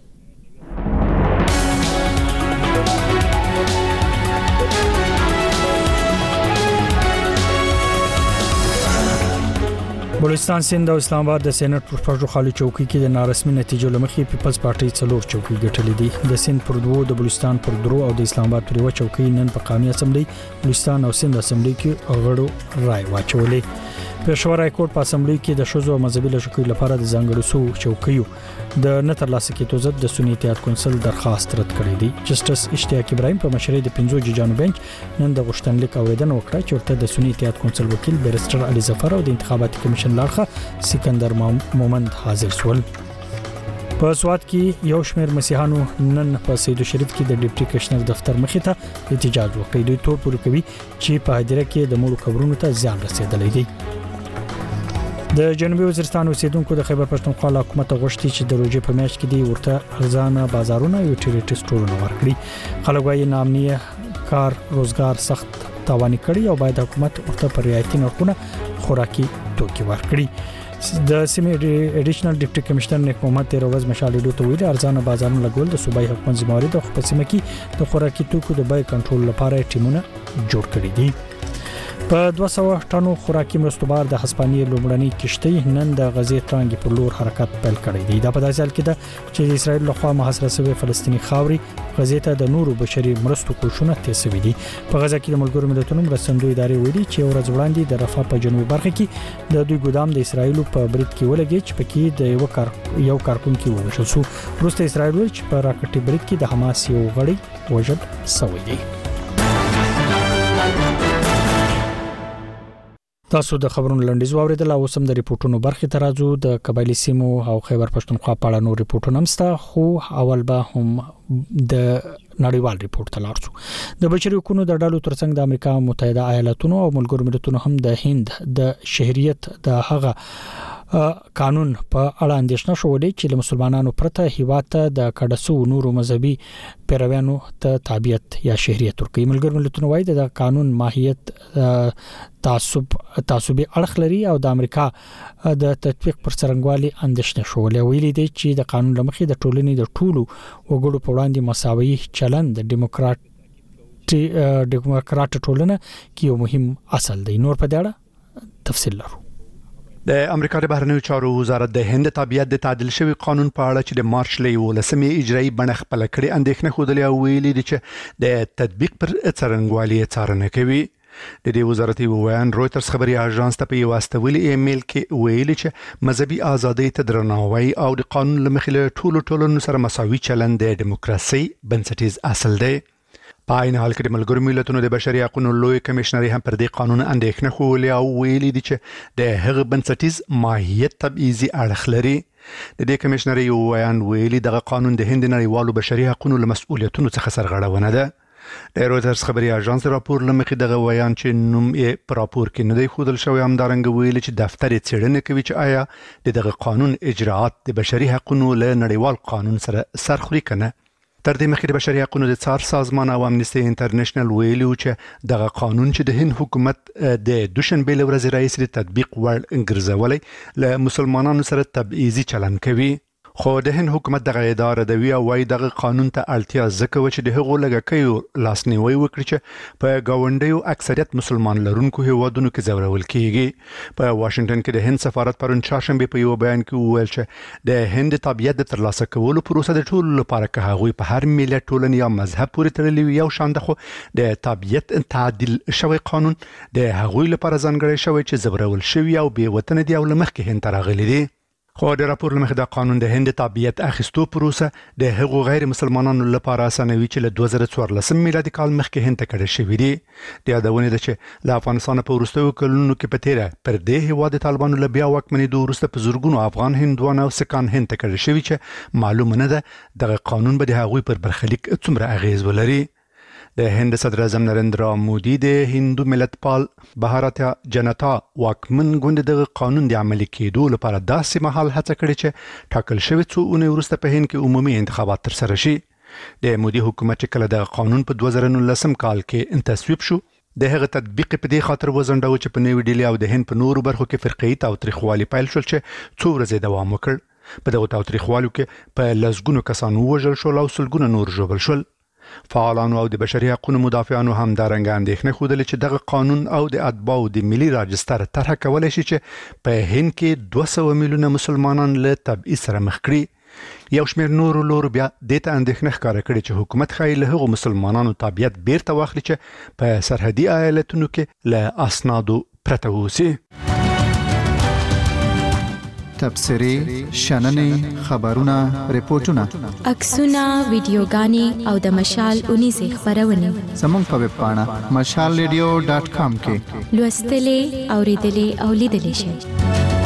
بلوچستان، سند او اسلام آباد د سېنات پر پښو خالي چوکۍ کې د نارسمي نتیجو لمخې پیپلز پارټي څلور چوکۍ ګټلې دي. د سند پر دوه، د بلوچستان پر درو او د اسلام آباد پر یو چوکۍ نن په قومي اسمبلی بلوچستان او سند اسمبلی کې غړو رائے واچولې. پېښور های کورټ په اسمبلی کې د شوزو مذهبي لشکرو لپاره د ځانګړو سو چوکیو د نتر لاسه کې توزد د سنی اتحاد کونسل درخواست رد کړی دی. جسټس اشتیاق ابراهیم په مشرۍ د پنځو ججانو بنچ نن د غوښتنلیک اوریدنه وکړه چې ورته د سنی اتحاد کونسل وکیل بیرستر علي ظفر او د انتخاباتي کمیشن لارښه سکندر مومند حاضر شول. په سوات کې یو شمېر مسیحانو نن په سید شریف کې د ډیپټي کمشنر دفتر مخې ته احتجاج وکړ. دوی تور پورې کوي چې په هدیره کې د مړو قبرونو ته زیان رسیدلی دی. د جنوبي وزیرستان اوسیدونکو د خیبر پښتونخوا له حکومت غوښتي چې د روزي په میاشت کې دی ورته ارزانه بازارونه او یوټیلیټي سټورونه ورکړي. خلک وايي نامنیه کار روزګار سخت تاواني کړي او باید حکومت ورته پر رعایتي نرخونه خوراکي توکي ورکړي. د سیمې اډیشنل ډیپټي کمشنر نیک محمد تیر ورځ مشال ډیډو ته ویل ارزانه بازارونه لګول د صوبایي حکومت ذمہواری ده. خو په سیمه کې د خوراکي توکو د بیې کنټرول لپاره ټیمونه جوړ کړي دي. په دوه سوه ټنو خوراکي مرستو بار د هسپانیې لومړنۍ کشتۍ نن د غزې ترانګې پر لور حرکت پیل کړی دی. دا په داسې حال کې ده چې د اسرایل لخوا محاصره شوی فلسطینی خاوري غزې ته د نورو بشري مرستو کوښښونه تیز شوي دي. په غزه کې د ملګرو ملتونو مرستندوی ادارې ویلي چې ورځ وړاندې د رفح په جنوبي برخه کې د دوی ګودام د اسرایل په برید کې ولګي چې پکې د یو کار یو کارکونکو ووژل شو. وروسته اسرایل ویل چې په راکټي برید کې د حماس یو غړی وژل شوی دی. تاسو د خبرونو لنډیز واوریدل او سم د ریپورتونو برخه ترازو د قبایلی سیمو او خیبر پښتونخوا په اړه نور ریپورتونه همستا. خو اول به هم د نړیوال ریپورت ته لاړ شو. د بشري حقوقو د ډلو ترڅنګ د امریکا متحده ایالاتونو او ملګرو ملتونو هم د هند د شهریت د هغه قانون په اړه اندېښنه شولې چې له مسلمانانو پرته هیواد ته د کډسو نورو مذهبي پیروانو ته تابعیت یا شهریت ورکړي. ملګرو ملتونو وايي د قانون ماهیت تعصب تعصبي اړخ لري او د امریکا د تطبیق پر څرنګوالي اندېښنه شولې. ویلي دی چې د قانون لمخې د ټولنې د ټولو وګړو په وړاندې مساوي چلند د ډیموکرات ډیموکرات ټولنه کې یو مهم اصل دی. نور په دې اړه تفصیل لرو. د امریکا د بهرنیو چارو وزارت د هند تابعیت د تعدیل شوی قانون په اړه چې د مارچ له ولسمې اجرایي بڼه خپل کړي اندېښنه خوده او ویلي دي چې د تطبیق پر څرنګوالي څارنه کوي. د دې وزارتي ویان رويټرز خبري اژانس ته په یو واستولي ایمیل کې ویلي چې مذهبي ازادۍ ته درناوی او د قانون لمخې ټولو ټولنو سره مساوي چلند د دیموکراسي بنسټیز اصل دی. په عین حال کې د ملګرو ملتونو د بشري حقوقو لوی کمشنر هم پر دې قانون اندېښنه خولې او ویلي دي چې د هغه بنسټیز ماهیت تبعیضي اړخ لري. د دې کمشنر یو ویان ویلي دغه قانون د هند نړیوالو بشري حقوقو له مسؤلیتونو څخه سرغړونه ده. د رويټرز خبري اژانس راپور لمخې دغه ویان چې نوم یې پر راپور کې نه دی ښودل شوی همدارنګه ویلي چې دفتر یې څېړنه کوي چې آیا د دغه قانون اجراءات د بشري حقوقو له نړیوال قانون سره سرخوري کنه. تر دې مخکې د بشري حقوقو د څار سازمان او امنیستي انټرنیشنل ویلي چې دغه قانون چې د هند حکومت د دوشنبه ورځې رئیس د تطبیق وړ ګرځولې له مسلمانانو سره تبعیضي چلند کوي. خو د هند حکومت دغه اداره د وی او وايي دغه قانون ته اړتیا ځکه چې د هغو لګکیو لاسنیوي وکړي چې په گاونډیو اکثریت مسلمان لرونکو هیوادونو کې ځورول کیږي. په واشنگټن کې د هند سفارت پرون چهارشنبه په یو بیان کې وویل چې د هند تابعیت د ترلاسه کولو پروسه د ټولو لپاره که هغوی په هر ملت ټولنې یا مذهب پورې تړلې یو شان ده. خو د تابعیت تعدیل شوی قانون د هغوی لپاره ځانګړی شوی چې ځورول شوی او بې وطن دي او لمخکې هند ته راغلي دي. خو د راپور لمخې د قانون د هند تابعیت اخیستو پروسه د هغو غیر مسلمانانو لپاره اسانوي چې له دوه زره څوارلسم میلادي کال مخکې هند ته کډه شوي دي. د یادونه ده چې له افغانستان په وروستیو کلونو کې په تیره پر دې هیواد د طالبانو له بیا واکمنېدو وروسته په زرګونو افغان هندوان او سکان هند ته کډه شوي چې معلومه نه ده دغه قانون به د هغوی پر برخلیک څومره اغیز ولري. د هند صدر اعظم نریندرا مودي د هندو ملت پال بھارتیا جنتا واکمن ګوند د قانون د عملي کېدو لپاره داسې مهال هڅه کړې چې ټاکل شوی څو اونۍ وروسته په هند کې عمومي انتخابات ترسره شي. د مودي حکومت چې کله د قانون په دوه زره نولسم کال کې تصویب شو د هغه تطبیق په دې خاطر وزنډو چې په نوې ډیلی او د هند په نورو برخو کې فرقي تاوتریخوالي پیل شول چې څو ورځې دوام وکړ. په دغه تاوتریخوالو کې په لسګونو کسان ووژل شول او سلګونه نور ژوبل شول. فعالانو او د بشري حقوقو مدافعانو هم دارنګ اندېښنه ښودلې چې دغه قانون او د اتباعو د ملي راجستر طرح کولی شي چې په هند کې دوه سوه میلیونه مسلمانان له تبعیض سره مخ کړي. یو شمېر نورو لورو بیا دې ته اندېښنه ښکاره کړې چې حکومت ښایي له هغو مسلمانانو تابعیت بیرته واخلي چې په سرحدي ایالتونو کې له اسنادو پرته اوسي. تبصرې، شننې، خبرونه، ریپورتونه، عکسونه، ویډیوګانې او د مشال اونیزې خپرونې زموږ په ویب پاڼه مشال ریډیو ډاټ کام کې لوستلې، اوریدلې او لیدلې شئ.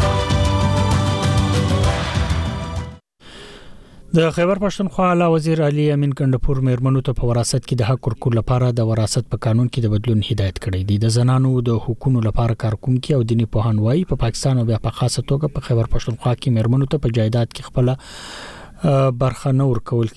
د خیبر پښتونخوا اعلی وزیر علي امین کندپور میرمنو ته په وراثت کې د حق ورکړو لپاره د وراثت په قانون کې د بدلون هدایت کړی دی. د زنانو د حقوقو لپاره کارکونکو او دیني پوهانوي په پاکستان او بیا په خاصه توګه په خیبر پښتونخوا کې میرمنو ته په جایداد کې خپل برخه نور کول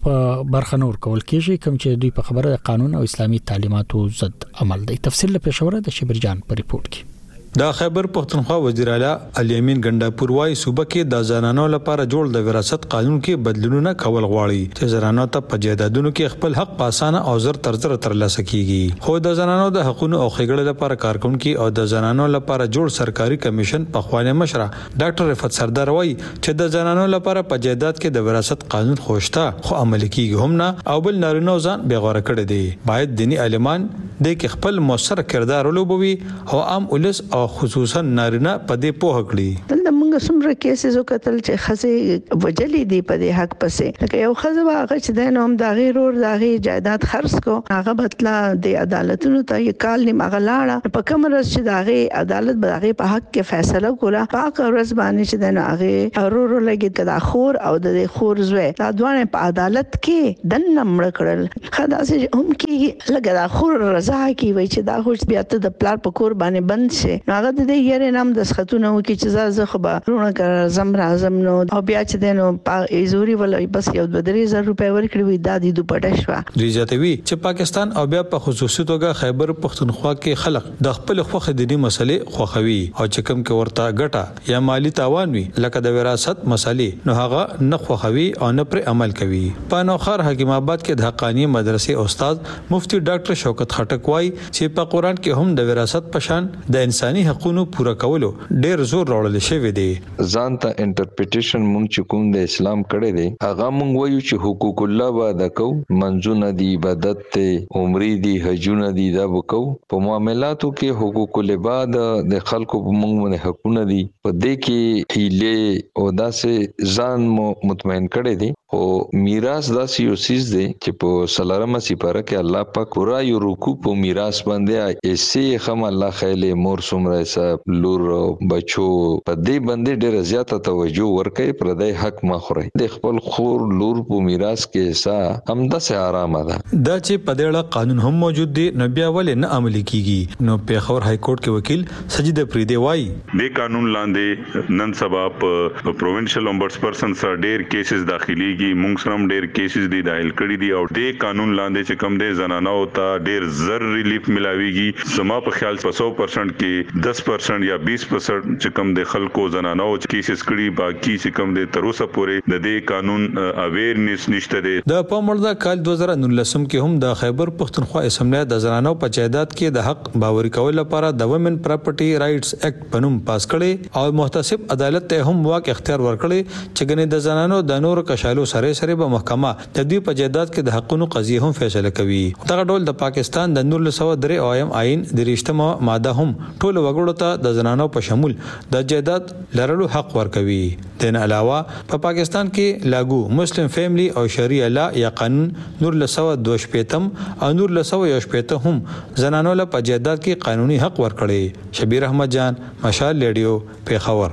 برخه نور کول کېږي کوم چې دوی په خبره د قانون او اسلامي تعلیماتو ضد عمل دی. تفصیل له پېښور د شبرجان په ریپورت کې. د خیبر پښتونخوا وزیر اعلی علي امین ګنداپور وايي صوبه کې د زنانو لپاره جوړ د وراثت قانون کې بدلونونه کول غواړي چې زنانو ته په جایدادونو کې خپل حق په اسانه او زر تر زر ترلاسه کیږي. خو د زنانو د حقوقو او ښېګړې لپاره کارکونکو او د زنانو لپاره جوړ سرکاري کمیشن په خوانه مشره ډاکټر رفعت سردار وايي چې د زنانو لپاره په جایداد کې د وراثت قانون خوشته خو عملي کیږي هم نه او بل نارینه ځان بیغوره کړی دی. باید دینی عالمان د خپل موثر کردار ولوبوي او عام ولس او خصوصا نارینه په دې پوه کړی. دلته موږ څومره کیسز وکتل چې خزه وجلې دی په دې حق پسې لکه یو خزه واغه چې د نوم د غیر اور د غیر جائیداد خرڅ کو هغه بتلا د عدالتونو ته یو کال نه مغلاړه په کوم ورځ چې د غیر عدالت به غیر په حق کې فیصله کوله پاک ورځ باندې چې د هغه اورورو لګي کدا خور او د خور زوی دا دوه په عدالت کې د نمړ کړل خدا سي هم کې لګا خور رضا کی وای چې دا خوش بیا ته د پلار په کور باندې بند شي هغه د یې نام د سختونه وکي چې زه خو به رونه کړ زم راځم نو او بیا چې دنو ایزوري ولای بس یو د درې زره روپۍ ورکړي وي د دې دوپټه شو. ریجاتوي چې پاکستان او بیا په خصوصي توګه خیبر پښتونخوا کې خلک د خپل خوخه دینی مسلې خوخوي او چې کوم کې ورته ګټه یا مالی تاوان وي لکه د وراثت مسلې نو هغه نه خوخوي او نه پر عمل کوي. په نوخر حکیم آباد کې د حقانی مدرسې استاد مفتی ډاکټر شوکت خټک وايي چې په قران کې هم د وراثت پشان د انساني حقوقو پورا کولو ډیر زور راوړل شوی دی. ځان ته انټرپریټیشن مونږ چې کوم د اسلام کړي دی هغه مونږ وایو چې حقوق الله به د کو منځونه دی عبادت ته عمرې دی حجونه دی دا وکاو په معاملاتو کې حقوق العباد د خلکو په مونږ باندې حقونه دي په دې کې هیله او داسې ځان مطمئن کړي دي او میراث داسې یو سیز دی چې په سلارمه سپاره کې الله پاک ورا یو رکوع په میراث باندې ایسې خم الله خیله مور سمره حساب لور بچو په دې باندې ډېر زیاته توجه ورکړي پر دې حق ما خوري د خپل خور لور په میراث کې حصہ هم د سه آرام ده. دا چې په دې قانون هم موجود دی نو بیا ولې نه عملي کیږي. نو پیښور های کورټ کې وکیل سجید پریدي وایي د قانون لاندې نن سبا په پروینشل امبرس پرسن سره ډېر کیسز داخليږي مونږ سره ډېر کیسز دي دایل کړي دي او د قانون لاندې چې کم دي زنانو ته ډېر زر ریلیف ملاويږي. سما په خیال په سو پرسنټ کې دس پرسنټ یا بیس پرسنټ چې کم د خلکو زنانو کیسز کړي باقي چې کم د تر اوسه پورې د دې قانون اویرنس نشته دی. د پامړدا کال دوه زره نولسم کې هم د خیبر پښتونخوا اسمبلی د زنانو په جایداد کې د حق باوري کول لپاره د وومن پراپرټي رائټس اکټ پنوم پاس کړي او محتسب عدالت ته هم واک اختیار ورکړي چې ګنې د زنانو د نور کشالو سره سره به محکمه د دې په جایداد کې د حقونو قضیه هم فیصله کوي. دغه ډول د پاکستان د نولس سوه درې اویم آئین د رښتمه ماده هم ټول وګړو ته د زنانو په شمول د جایداد لرلو حق ورکوي. دین علاوه په پاکستان کې لاګو مسلم فیملی او شریعه لا یا قانون نور لسوه دوه شپیتم او نور لسوه یو شپیته هم زنانو له په جایداد کې قانوني حق ورکړي. شبیر احمد جان، مشال ریډیو، پیښور.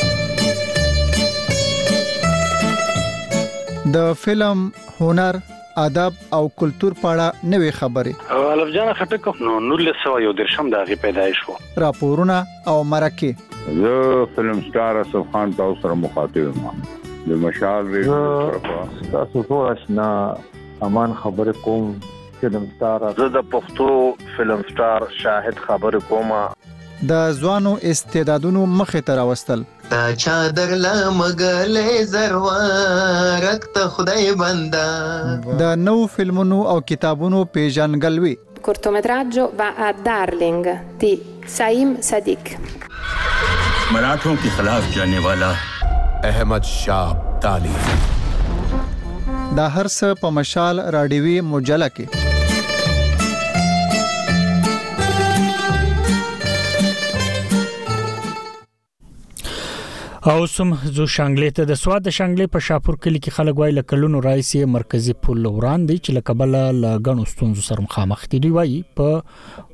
د فلم، هنر ادب او کلچر په اړه نوې خبرې. الف جان خټک نو نولس سو یو درشم د پیدایش وو. راپورونه او مرکه. زه فلم سٹار اسف خان تاسو سره مخاطب یم. د مشال ریډیو تاسو ټول آشنا امان خبر کوم فلم سٹار. زه د پښتو فلم سٹار شاهد خبر کوم. د ځوانو استعدادونو مخه ته راوستل. تا چادر لا مګلې زروارک ته خدای بندا. د نو فلمونو او کتابونو پیژنګلوي. cortometraggio va a Darling di Saim Sadiq. मराठों के खिलाफ जाने वाला अहमद शाह अब्दाली. دا هر څه په مشال رادیوي مجله کې. او سم زو شانګلې ته د سواد د شانګلې په شاپور کلی کې خلک وایي لکلونو رئیس مرکزی پل وړاندې چې لکبل لګڼو ستونزو سره مخامخ دي. دوی وایي په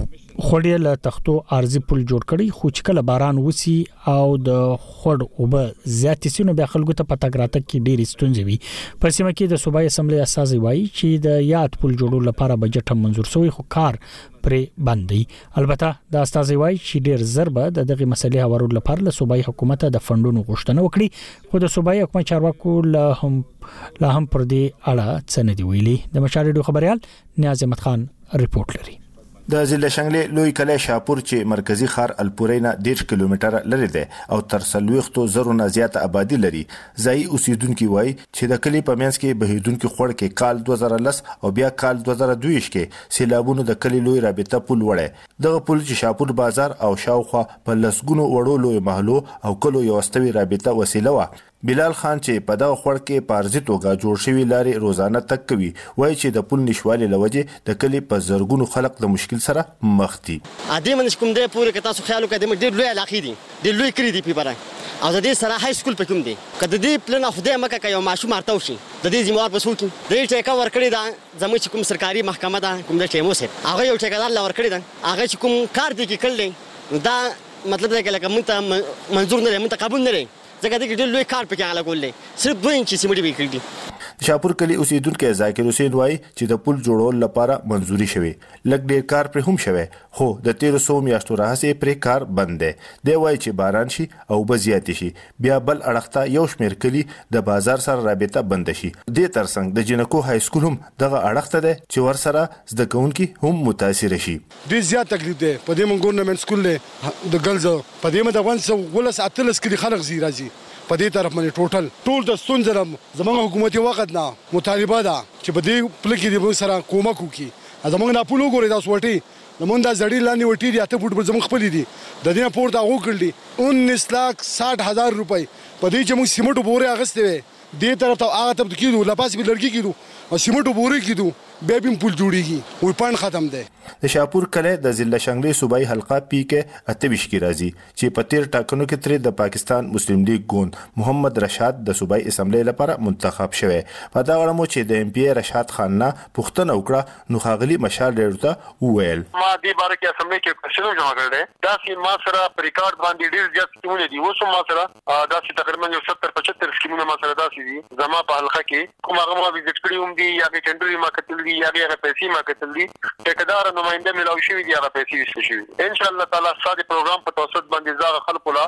خوړې له تختو ارزي پل جوړ کړي خو چې کله باران وسی او د خوړ او به زیات سينو به خلکو ته پتا ګراته کې ډېر ستونزې وي. په سیمه کې د صوبایي اسمبلی اساسي وایي چې د یاد پل جوړولو لپاره بجټ منظور شوی خو کار پرې باندې. البته د استازي وایي چې ډېر ضربه د دغه مسلې هوارول لپاره له صوبایي حکومت د فندونو غوښتنه وکړي خو د صوبایي حکومت چارواکو له هم لا هم پر دې اړه څه نه دی ویلي. د مشارډو خبريال نیاز احمد خان ریپورت لري. د ضلع شنګلې لوی کلی شاپور چې مرکزی ښار الپورینا ډېر کیلومتره لري دی او تر سلويختو زرو نه زیات آبادی لري. ځای اوسیدونکو وایي چې د کلی په منځ کې بهیدونکو خړ کې کال دوه زره لس او بیا کال دوه زره دوه کې سیلابونو د کلی لوی رابطه پل وړه. دغه پل چې شاپور بازار او شاوخوا په لسګونو وړو لوی محلو او کلو یو استوي رابطه وسیله و. بلال خان چې په دغه خړ کې پارزي توګه جوړ شوی لارې روزانه تک کوي وایي چې د پل نشوالي لوجه د کلی په زرګونو خلک د مشکل سره مخ دي. ادي من کوم دی پوره کتا سو خیال وکړه د ډېر لوی علاقې دي ډېر لوی کړی دی په بارا او د دې سره های سکول پکوم دی کله دې پلان اف دې مکه کوي ماشو مارته وشي د دې ذمہوار مسؤل کی د ټیکا ور کړی دا زموږ کوم سرکاري محکمه ده کوم د ټیمو سره هغه یو ټیکادار لور کړی دا هغه کوم کار دی کې کړل دا مطلب دا کې لکه منظور نه مونږ قبول نه ځکه دا ډېر لوی کار پکې هغه کولې صرف دوه انچ سیمټي وکړي دي. شاپور کلی اوسیدونکو ذاکر حسین وایي چې د پل جوړول لپاره منځوري شوی لګ ډېر کار پر هم شوی خو د تیرو سو میاشتو راهسه پر کار بند دی. دی وایي چې باران شي او بزیات شي بیا بل اړخته یو شمیر کلی د بازار سره رابطه بند شي. د ترڅنګ د جنکو های سکول هم دغه اړخته دی چې ور سره زده کوونکي هم متاثر شي. ډېر زیات تکلیف دی په دې مونږ ګورنمنت سکول دی د ګلز په دې مده ونس ولس اتلس کلی خلک زی راځي په دې طرف باندې ټوټل ټول د ستونزې زموږ حکومتي وخت نه مطالبه ده چې په دې پل کې د سره کومک وکړي. زموږ نه پلو ګوري تاسو وټي زموږ د زړی لاندې وټي دي اته فوټ پر زموږ خپل دي د دې پورته هغه کړل انیس لاکھ ساٹھ هزار روپۍ په دې چې موږ سیمټو بورې اغستې وې دې طرف ته هغه ته کېدو لپاس به لړکی کېدو او سیمټو بورې کېدو بیا به پل جوړیږي وې پاند ختم دی. د شاپور کله د ضلع شنګلې صوبایي حلقه پی کې اتویش کې راځي چې په تیر ټاکنو کې تر د پاکستان مسلم لیگ ګوند محمد رشاد د صوبایي اسمبلی لپاره منتخب شوی. په دا اړه مو چې د ایم پی رشاد خان نه پوښتنه وکړه نو خاغلی مشال ډیرته وویل ما دې باره کې اسمبلی کې کوشش جوړ کړل دا چې ما سره په ریکارډ باندې ډیر زیات سکیمونه دي اوس ما سره دا چې تقریبا یو ستر پچهتر سکیمونه ما سره داسې دي زما په حلقه کې کوم هغه ما وزټ کړی هم دي یا کې ټندري ما کتل دي یا هغه پیسې ما کتل دي ټیکدار نمائنده ملاوي شوی دی هغه پیسې وسته شوی ان شاء الله تعالی ساده پروګرام په توسط باندې ځای خلکو لا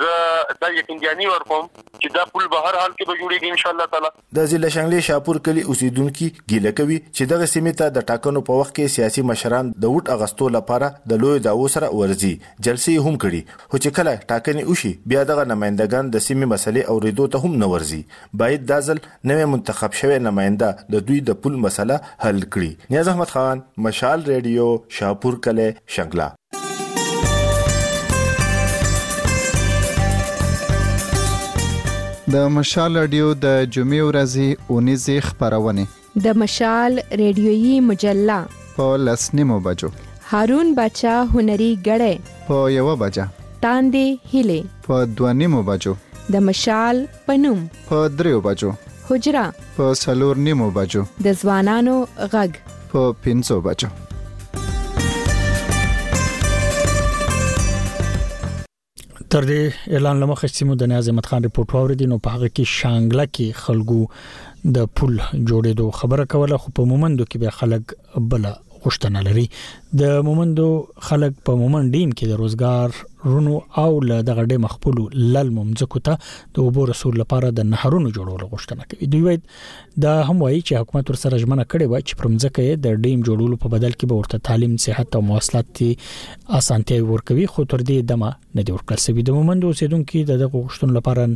ز د یقیني ورکوم چې دا پل به هر حال کې به جوړیږي ان شاء الله تعالی. د ضلع شنګلې شاپور کلی اوسیدونکو ګیله کوي چې دغه سیمه ته د ټاکنو په وخت کې سیاسي مشران د وټ اغستو لپاره د لوی داو سره ورزي جلسې هم کړي خو چې کله ټاکنې وشي بیا دغه نمائندگان د سیمه مسلې اوریدو ته هم نه ورزي. باید د ځل نوې منتخب شوی نماینده د دوی د پل مسله حل کړي. نیاز احمد خان مشال ریډیو شاپور کلی شنګلا. د مشال رادیو د جمعې ورځې اونیزې خبرونه د مشال ریډیويي مجله په لسنیمو بجو هارون بچا هنري غړې په یو بجا تاندې هله په دوانیمو بجو د مشال پنوم په دریو بجو حجرا په سلور نیمو بجو د ځوانانو غږ په پنځو بجو. تر دې اعلان لمخې سیمو د ناز احمد خان ریپورت واوریدي نو په هغه کې شانګله کې خلکو د پل جوړېدو خبره کوله خو په مومندو کې به خلک بل غوښتنه لري د مومندو خلک په مومند ډیم کې د روزګار رونو او له دغه ډیم خپل لل ممځکو ته د اوبو رسول لپاره د نهرونو جوړولو غوښتنه کوي دوی وایي دا هم وایي چې حکومت ورسره ژمنه کړې و چې پر مځکه د ډیم جوړولو په بدل کې به ورته تعلیم صحت او مواصلات اسانتیاوي ورکوي خو تر دې دمه نه دی ورکړل شوی د مومندو اوسیدونکو د دغه غوښتنو لپاره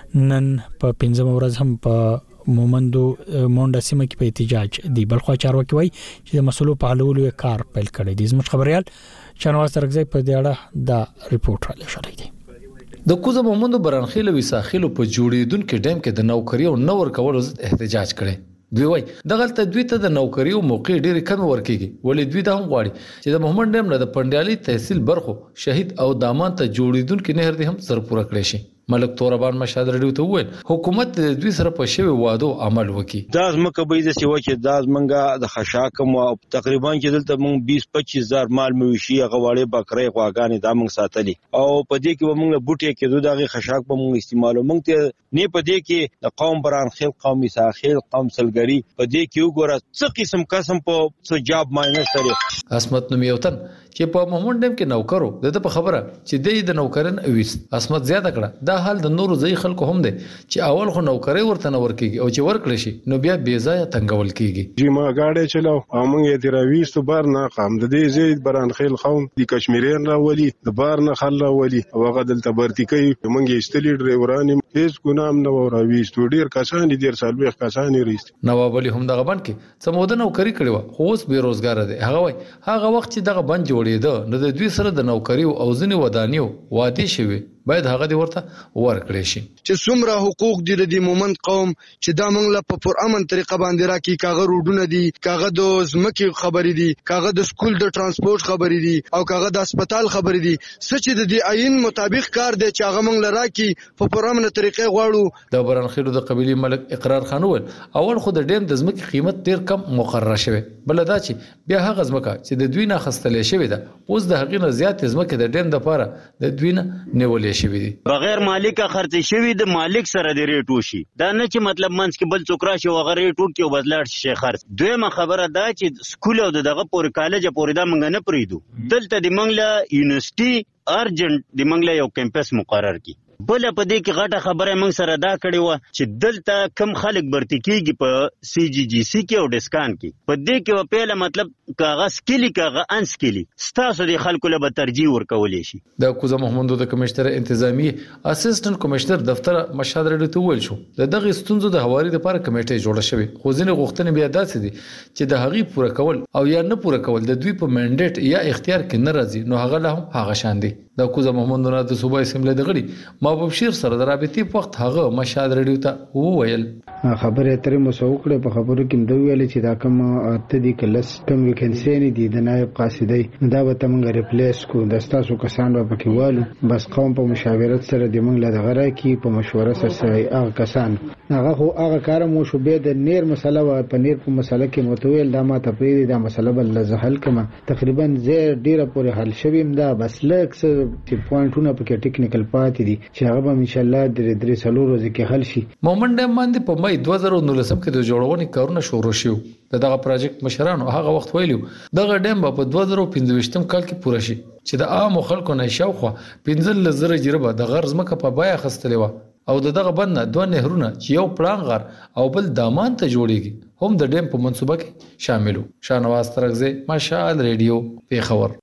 نن په پنځمه ورځ هم په مومندو مونډه سیمه کې په احتجاج دی بلخو چارواکي وایي چې د مسلو په حلولو کار پیل کړی دی زموږ خبريال شنواز ترغزی په دې اړه دا ریپورت را لښلې دی د کوزه مومندو برانخیل وساخیل په جوړیدونکو ډیم کې د نوکری او نور کولو ضد احتجاج کړي دوی وایي دغلت دوی ته د نوکری او موقع ډېر کم ورکیږي ولې دوی دا هم غواړي چې د محمد ډیم نه د پندیالي تحصیل برخو شهید او دامان ته جوړیدونکو نهر دي هم سر پوره کړی شي ملک توربان مشهد رډیو ته وویل حکومت د دوی سره په شوی وادو عمل وکړي دا زمکه به د سیو چې دا زمنګه د خشاکم او تقریبا چې دلته مونږ بیس پچیس هزار مال موشي غواړي بکرې غواګانې دا مونږ ساتلي او په دې کې مونږ بوټي کې دوه دغه خشاک په مونږ استعمالو مونږ ته نه په دې کې د قوم برانخیل قومي ساخیل قوم سلګری په دې کې وګوره څه قسم قسم په څه جاب ماینس لري اسمت نومیوتن چې په محمد ډیم کې نوکرو دغه خبره چې د نوکرن اویس اسمت زیاته کړه دا حال د نورو ځای خلکو هم دي چې اول خو نوکري ورته نه ورکیږي او چې ورکړي شي نو بیا بې ځای تنګول کیږي چې ما گاډي چلاو امون یې تیراويست بار نه قام د دې زید برانخیل قوم د کشمیرین راولي د بار نه خل راولي او هغه دلته برتی کوي مونږ یې استلی ډرایوران هیڅ ګنام نه وراويست ډیر کسان دي ډیر سال به کسان ریست نواب علي هم دغه بند کې سموده نوکری کړو خو اوس به روزګار دي هغه وای هغه وخت چې دغه بند جوړېده نو د دوی سره د نوکری او ځنی ودانیو وادي شوی باید هغه دی ورته ورکړي شي چې څومره حقوق دي د مومند قوم چې دا موږ له په پر امن طریقه باندې راکې کاغه روډونه دي کاغه د زمکي خبرې دي کاغه د سکول د ترانسپورت خبرې دي او کاغه د هسپتال خبرې دي سچ د دې عین مطابق کار دی چې هغه موږ لراکې په پر امن طریقه غواړو د برانخیلو د قبيلي ملک اقرار خان ول اول خو د ډیم د زمکي قیمت ډیر کم مقرره شوی بل دا چې بیا هغه زمکه چې د دوی نه خستلې شوی ده اوس د هغې نه زیات زمکه د ډیم د لپاره د دوی نه نیولې شوی دي بغیر مالک خرڅ شوی د مالک سره د ریټ وشي دا نه چې مطلب منځ کې بل څوک راشي او غیر ریټ کې بدلاړ شي خرڅ دویمه خبره دا چې سکول او دغه پورې کالج پورې دا منګ نه پریدو دلته د منګله یونیورسيټي ارجنټ د منګله یو کیمپس مقرر کی بل په دې کې غټه خبره موږ سره دا کړې و چې دلته کم خلک برتی کیږي په سی جی جی سی کې او ډسکان کې په دې کې په پیله مطلب کاغذ کلی کاغذ انس کلی ستاسو د خلکو له ترجیح ورکولې شي د کوزه محمد د کمشنر انتظامی اسسټنټ کمشنر دفتر مشهد رډیو ول شو دغه ستونزو د حواري لپاره کمیټه جوړه شوې خو ځینې غوښتنې بیا داسې دي چې د هغې پوره کول او یا نه پوره کول د دوی په منډیټ یا اختیار کې نه راځي نو هغه له هغه شان دي د کوزه محمد نه د صوبای اسمبلی د غړي محبوب شیر سره د رابطې په وخت هغه مشهد رډیو ته وویل خبره ترې مو سوکړه په خبرو کې دوی ویل چې دا کوم اته دي کلس کم ویکنسي نه دي د نائب قاصدی دا به تمنګ ریپلیس کو د تاسو کسان به پکې والو بس قوم په مشاورت سره د موږ له غره کې په مشوره سره هغه کسان هغه خو هغه کار مو شو به د نیر مسله و په نیر په مسله کې متویل دا ما ته پری دا مسله بل زحل کما تقریبا زه ډیره پورې حل شویم دا بس لکس چې پوینټونه پکې ټیکنیکل پاتې دي چې هغه به ان شاء الله درې درې سلو ورځې کې حل شي مومند ډیم باندې په مې دوه زره نولس کې د جوړونې کارونه شروع شو دغه پروجیکټ مشرانو هغه وخت ویلو دغه ډیم په دوه زره پنځه کال کې پوره شي چې د عام خلکو نه شاوخوا پنځه زره جربه د غرض مکه په بیا خستلې و او دغه بند دوه نهرونه چې یو پلان غر او بل دامان ته جوړیږي هم د ډیم په منصوبه کې شاملو شانواز ترغزه مشال ریډیو پیښور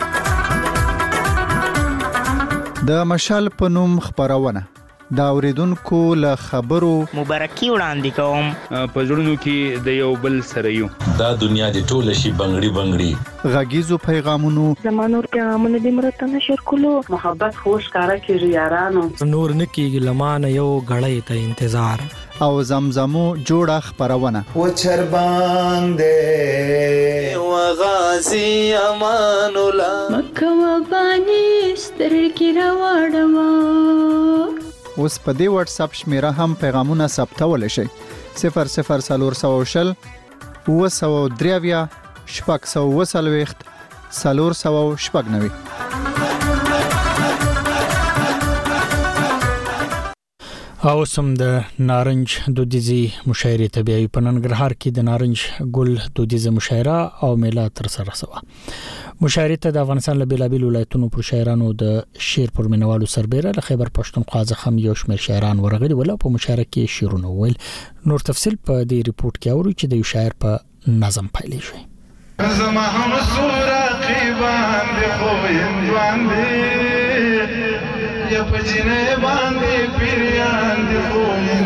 د مشال په نوم خبرونه دا اوریدونکو له خبرو مبارکي وړاندې کوم په ژوندونو کې د یو بل سره یو دا دنیا د ټوله شي بنگړي بنگړي غږیزو پیغامونو زمانور پیغامونه د مرته نشر کولو محبت خوش کارا کې یارانو نور نکي لمانه یو غړې ته انتظار او زمزمو جوړه خبرونه و چر باندې و غازی امان الله مکه و باندې سترګې راوړم اوس په دې واتس اپ شمیره هم پیغامونه ثبتول شي صفر صفر سلور سو شل و سو دریویا شپږ سو وسلويخت سلور سو شپږ نوي او سم د نارنج دودیزي مشاعره طبيعي په ننګرهار کې د نارنج ګل دودیزه مشاعره او میله تر سره شوه. مشاعره ته د افغانستان له بیلابیل ولایتونو پر شاعرانو د شعر پر منوالو سربېره له خیبر پښتونخوا څخه هم یو شمېر شاعران ورغلي ول په مشاعره کې شعرونه ویل. نور تفصيل په دې ریپورت کې اورو چې د یو شاعر په نظم پایلی شي. زما هم صورت قیبان دی خوین باندې یا پجنه باندې پیریان دی خوین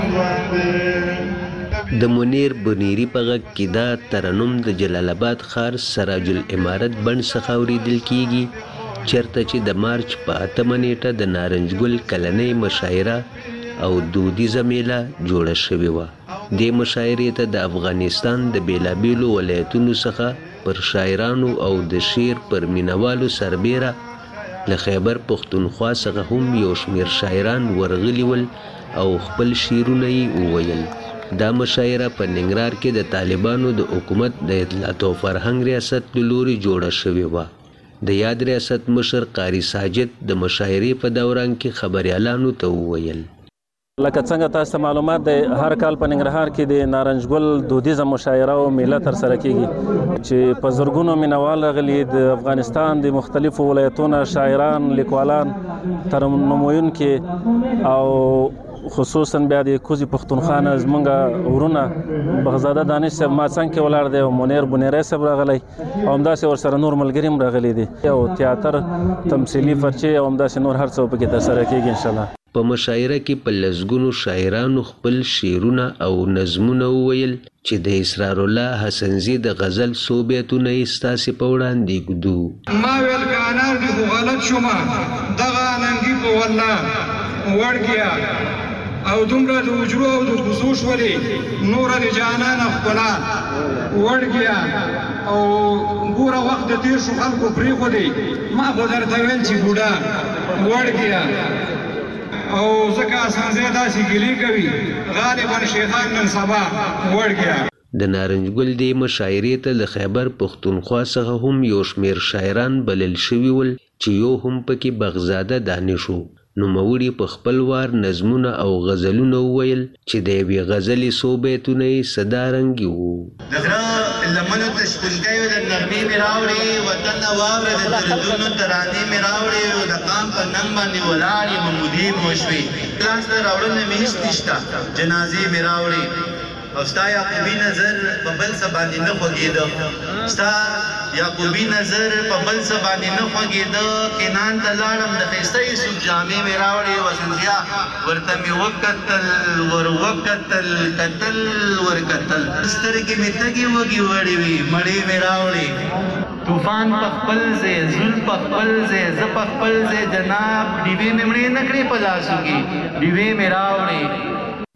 باندې. د منیر بنيري په غږ کې دا ترنم د جلال آباد ښار سراج الامارت بند څخه اوریدل کیږي چیرته چې د مارچ په اتمه نیټه د نارنج ګل کلنۍ مشاعره او دودیزه میله جوړه شوې وه. دې مشاعرې ته د افغانستان د بیلابیلو ولایتونو څخه پر شاعرانو او د شعر پر مینوالو سربېره له خیبر پښتونخوا څخه هم یو شمېر شاعران ورغلي ول او خپل شعرونه یې وویل. دا مشاعره په ننګرهار کې د طالبانو د حکومت د اطلاعات او فرهنګ ریاست له لوري جوړه شوې وه. د یاد ریاست مشر قاری ساجد د مشاعرې په دوران کې خبریالانو ته وویل. لکه څنګه تاسو ته معلومات دی هر کال په ننګرهار کې د نارنج ګل دودیزه مشاعره او میله تر سره کیږي چې په زرګونو مینوال غلي د افغانستان د مختلفو ولایتونو شاعران لیکوالان ترنموونکي او خصوصا بیا د کوزي پښتونخوا نه زمونږ ورونه بغزاده دانش صاحب ما څنګه کې ولاړ دی او منیر بنيري صاحب راغلی او همداسې ورسره نور ملګري هم راغلي دي او تیاتر تمثیلي فرچې او همداسې نور هر څه پکې تر سره کیږي ان شاء الله. په مشاعره کې په لسګونو شاعرانو خپل شعرونه او نظمونه وویل چې د اسرار الله حسنزي د غزل څو بیتونه یې ستاسې په وړاندې ږدو. ما ویل که انار دي خو غلط شومه دغه اننګي په والله وړ او دومره د وجرو او د خصوص ولی نور د جانان خپلا وړ او ګوره وخت د تیر شو خلکو پرې خو دی ما خو درته ویل چې بوډا وړ او ځکه اسانځه داسې ګیلې کوي غالبا شیطان نن سبا وړ د نارنج ګل د مشاعرې ته د خیبر پښتونخوا څخه هم یو شمېر شاعران بلل شوي ول چې یو هم پکې بغزاده دانش و. نوموړي په خپل وار نظمونه او غزلونه وویل چې د یوې غزلې څو بیتونه یې صدارنګي وو. د غره لمنو ته شپونکیو د نغمې مې راوړې وطن نه واوره د دردونو ترانې مې راوړې او د قام په ننګ باندې ولاړ یم مودې مې وشوې لاس ته راوړنه مې هېڅ نشته جنازې مې راوړې او ستا یعقوبي نظر په بل څه باندې نه خوږېده ستا یعقوبي نظر په بل څه باندې نه خوږېده کینان ته لاړم د ښایسته یوسف جامې مې راوړې وسنځیا ورته مې وکتل ور وکتل کتل ور کتل سترګې مې تږې وږې وړې وې مړې مې راوړې طوفان په خپل ځای زول په خپل ځای زه په خپل ځای جناب ډیوې مې مړې نه کړې په لاسو کې ډیوې مې راوړې.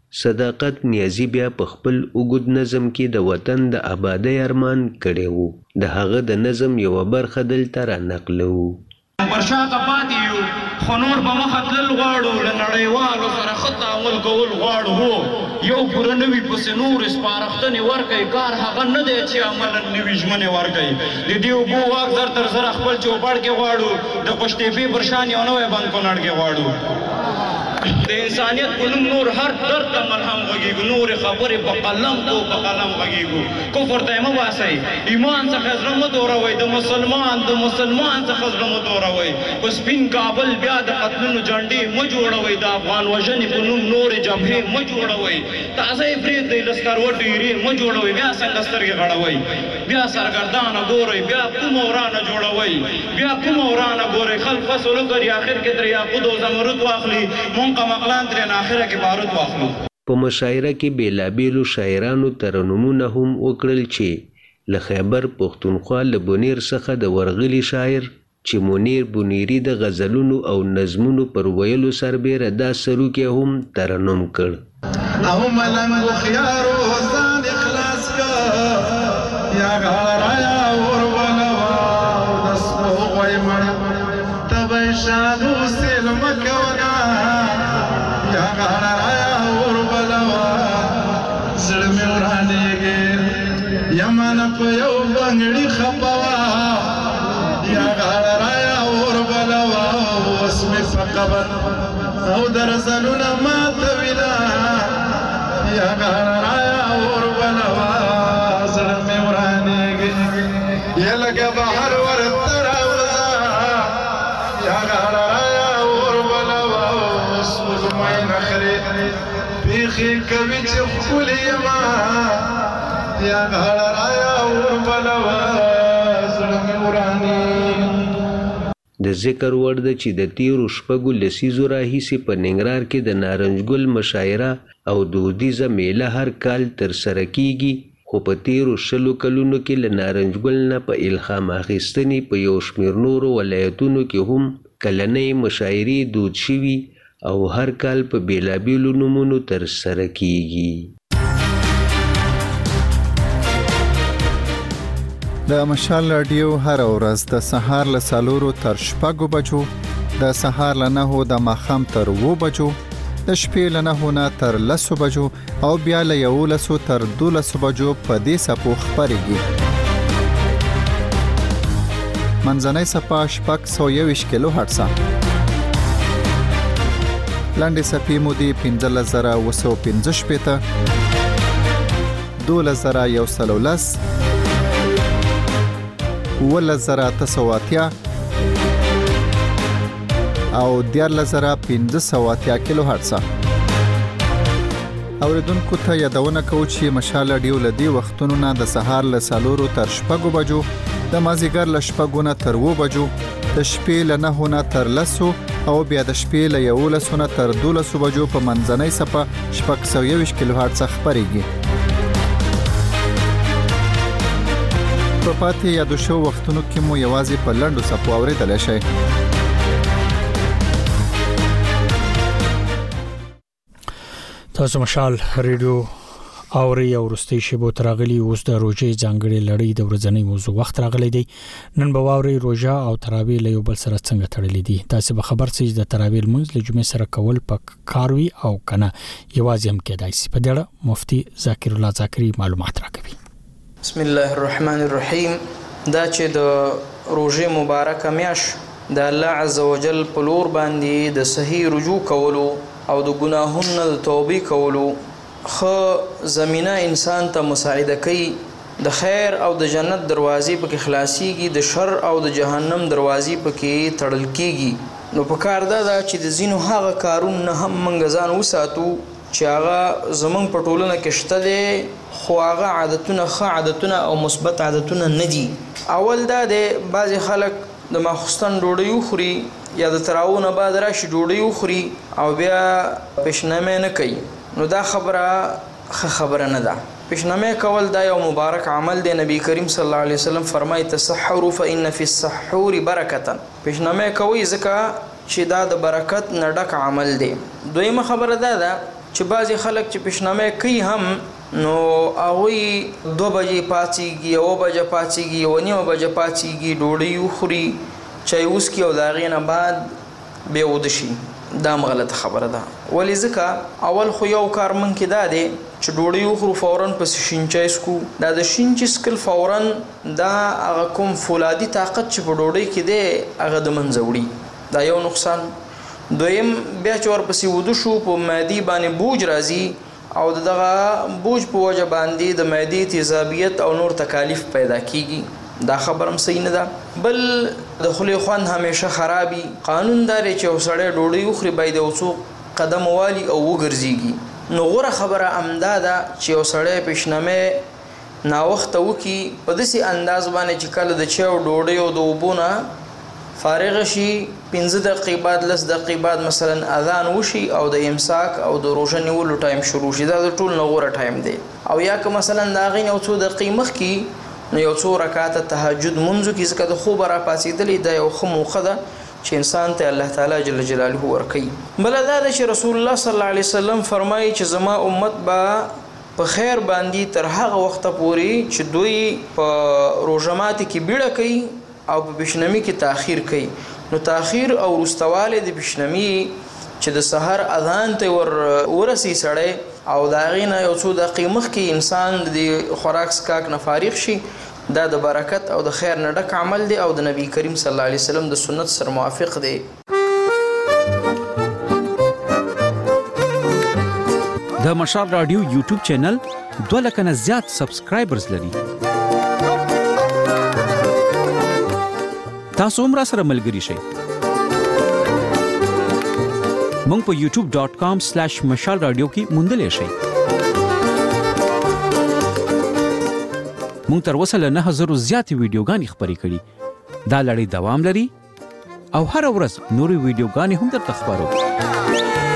صداقت نیازی بیا په خپل اوږد نظم کې د وطن د آبادۍ ارمان کړی وو. د هغه د نظم یوه برخه دلته را نقلوو. پر شاته پاتې یو خو نور به مخه تلل غواړو له نړیوالو سره ښه تعامل کول غواړو. هو یو پوره نوي پسې نورې سپارښتنې ورکوي کار هغه نه دی چې عملا نوي ژمنې ورکوي. د دې اوبو واک زر تر زره خپل چوپړ کې غواړو د پشتېپې پر شان یو نوی بند کونړ کې غواړو. د انسانیت په نوم نور هر درد ته ملهم غږیږو نورې خبرې په قلم کو په قلم غږیږو. کفر ته یې مه باسئ ایمان څخه زړه مه دوروئ د مسلمان د مسلمان څخه زړه مه دوروئ. په سپین کابل بیا د قتلونو جنډې مه جوړوئ د افغان وژنې په نوم نورې جبهې مه جوړوئ. تازه یې پرېږدئ له سکروټو ډېرې مه جوړوئ بیا څنګه سترګې غړوئ بیا سرګردانه ګورئ بیا کومه ورانه جوړوئ بیا کومه ورانه ګورئ خلک فصل وکړي آخر کې ترې یاقوت او زمرد واخلي مونږ مقلان ترې آخره کې بارود واخلو. په مشاعره کې بیلابیلو شاعرانو ترنمونه هم وکړل چې له خیبر پښتونخوا له بنیر څخه د ورغلي شاعر چې منیر بنيري د غزلونو او نظمونو پر ویلو سربېره دا سروکی هم ترنم کړ. او ملنګو خيارو ځان اخلاص کا یا غارایا اور ولوا د سپوږی مړ تبه شادو سلم کونا یا غارایا اور ولوا زړه مې ورانېږي یمن په یو بنګړي خپوا یا غارایا اور ولوا وسمې په قبر او درزلونه ما ته ویلا یا غرایا اور بلوا زړه مې ورانېږي یا لکه بهر ورته راوځه یا غرایا اور بلوا سپوږمۍ نخرې بیخي کوي چې ښکلې یما یا غرایا اور بلوا زړه مې ورانېږي. د ذکر وړ ده چې د تیرو شپږو لسیزو راهیسې په ننګرهار کې د نارنج ګل مشاعره او دودیزه میله هر کال ترسره کیږي، خو په تیرو شلو کلونو کې له نارنج ګل نه په الهام اخیستنې په یو شمېر نورو ولایتونو کې هم کلنۍ مشاعرې دود شوي او هر کال په بیلابیلو نومونو ترسره کیږي. د مشال راډیو هر ورځ د سهار له څلورو تر شپږو بجو، د سهار له نهو د ماښام تر اوو بجو، د شپې له نهو نه تر لسو بجو او بیا له یولسو تر دولسو بجو په دې څپو خپرېږي. منځنۍ څپه شپږ سوه یوویشت کیلو هرټزه، لنډې څپې مودې پنځلس زره اوه سوه پنځه شپېته، دولس زره یو سل او لس، اوولس زره اته سوه اتیا او دیارلس زره پنځه سوه اتیا کیلو هرټزه. اوریدونکو ته یادونه کوو چې مشال راډیو له دې وختونو نه د سهار له څلورو تر شپږو بجو، د مازدیګر له شپږو نه تر اوو بجو، د شپې له نهو نه تر لسو او بیا د شپې له یولسو نه تر دولسو بجو په منځنۍ څپه شپږ سوه یوویشت کیلو هرټزه خپرېږي. په پاتې یادو شو وختونو کې مو یوازې په لنډو څپو اورېدلی شئ. تاسو مشال ریډیو اوري او وروستي شیبو تراغلي اوس د روژې ځانګړي لړۍ د ورځنۍ موضوع وخت راغلی دی. نن به واوري روژه او تراویح له یو بل سره څنګه تړلې دي. تاسو به خبر سئ د تراویح لمونځ له جمعې سره کول په کاروي او کنه یوازې هم کېدای شي. په دې اړه مفتي ذاکر الله ذاکری معلومات راکوي. بسم الله الرحمن الرحیم. دا چې د روژې مبارکه میاش د الله عزوجل په لور باندې د صحیح رجوع کولو او د ګناهونو د توبې کولو خو زمينه انسان ته مساعده کوي. د خیر او د جنت دروازې پکې خلاصيږي، د شر او د جهنم دروازې پکې تړل کیږي. نو په کار دا ده چې د زینو هغه کارونه هم منګ ځان وساتو چې هغه زمون په ټولنه کې شته دي، خو هغه عادتونه ښه عادتونه او مثبت عادتونه نه دي. اول دا د بعضی خلک د ماخستن ډوډۍ وخوري یا د تراویح نه بعد راشي ډوډۍ وخوري او بیا پېشنامه نه کوي. نو دا خبره ښه خبره نه ده. پېشنامه کول دا یو مبارک عمل دی. نبی کریم صلی الله علیه وسلم فرمایي تسحروا فإن في السحور برکه. پېشنامه کوي ځکه چې دا د برکت نه ډک عمل دی. دویمه خبره دا ده چې بعضی خلک چې پېشنامه کوي هم نو هغوی دو بجې پاڅېږي، یوه بجه پاڅېږي، یوه نیمه بجه پاڅېږي، ډوډۍ وخوري، چای وڅکي او د هغې نه بعد بیا وده شي. دا هم غلطه خبره ده. ولې ځکه اول خو یو کار من کې دا دی چې ډوډۍ وخورو فوراً پسې شین چای څکو. دا د شین چای څکل فوراً دا هغه کوم فولادي طاقت چې په ډوډۍ کې دی هغه د منځه وړي. دا یو نقصان. دویم بیا چې ورپسې وده شو په معدې باندې بوج راځي او دغه بوج په وجه باندې د معدې تیزابیت او نور تکالیف پیدا کیږي. دا خبر هم صحیح نه ده. بل د خولې خوند همیشه خرابي. قانون دا دی چې یو سړی ډوډۍ وخوري باید یو څو قدم والي او وګرځېږي. نو غوره خبره همدا ده چې یو سړی پېشنامه ناوخته وکړي په داسې انداز باندې چې کله د چای او ډوډۍ او د اوبو نه فارغ شي، پنځه دقیقې بعد لس دقیقې بعد مثلا اذان وشي او د امساک او د روژه نیولو ټایم شروع شي. دا د ټول نه غوره ټایم دی. او یا که مثلا د هغې نه یو څو دقیقې مخکې نو یو څو رکعاته تهجد منځو کې ځکه د خوبه راپاڅېدلې دا یو ښه موقع ده چې انسان ته الله تعالی جل جلاله ورکوي. بله دا ده چې رسول الله صلی الله علیه وسلم فرمایي چې زما امت به په خیر باندې تر هغه وخته پورې چې دوی په روژه ماتي کې بیړه کوي او په پیشنمی کې تاخير کوي. نو تاخير او رستواله د پیشنمی چې د سحر اذان ته ور ورسي سړی او دا غینه یو څو دقیقې مخکې انسان د خوراک سکاک نه فارغ شي، دا د برکت او د خیر نه ډک عمل دی او د نبی کریم صلی الله علیه وسلم د سنت سره موافق دی. د مشال رادیو یوټیوب چینل دوه لک نه زیات سبسکرایبرز لري. تاسو هم را سره ملګري شئ. مونږ په یوټیوب ډاٹ کام سلیش مشال رادیو کې موندلای شئ. مونږ تر اوسه له نه هزار زیاتې ویډیوګانې خپرې کړي. دا لړۍ دوام لري او هر ورځ نورې ویډیوګانې هم درته خبرو.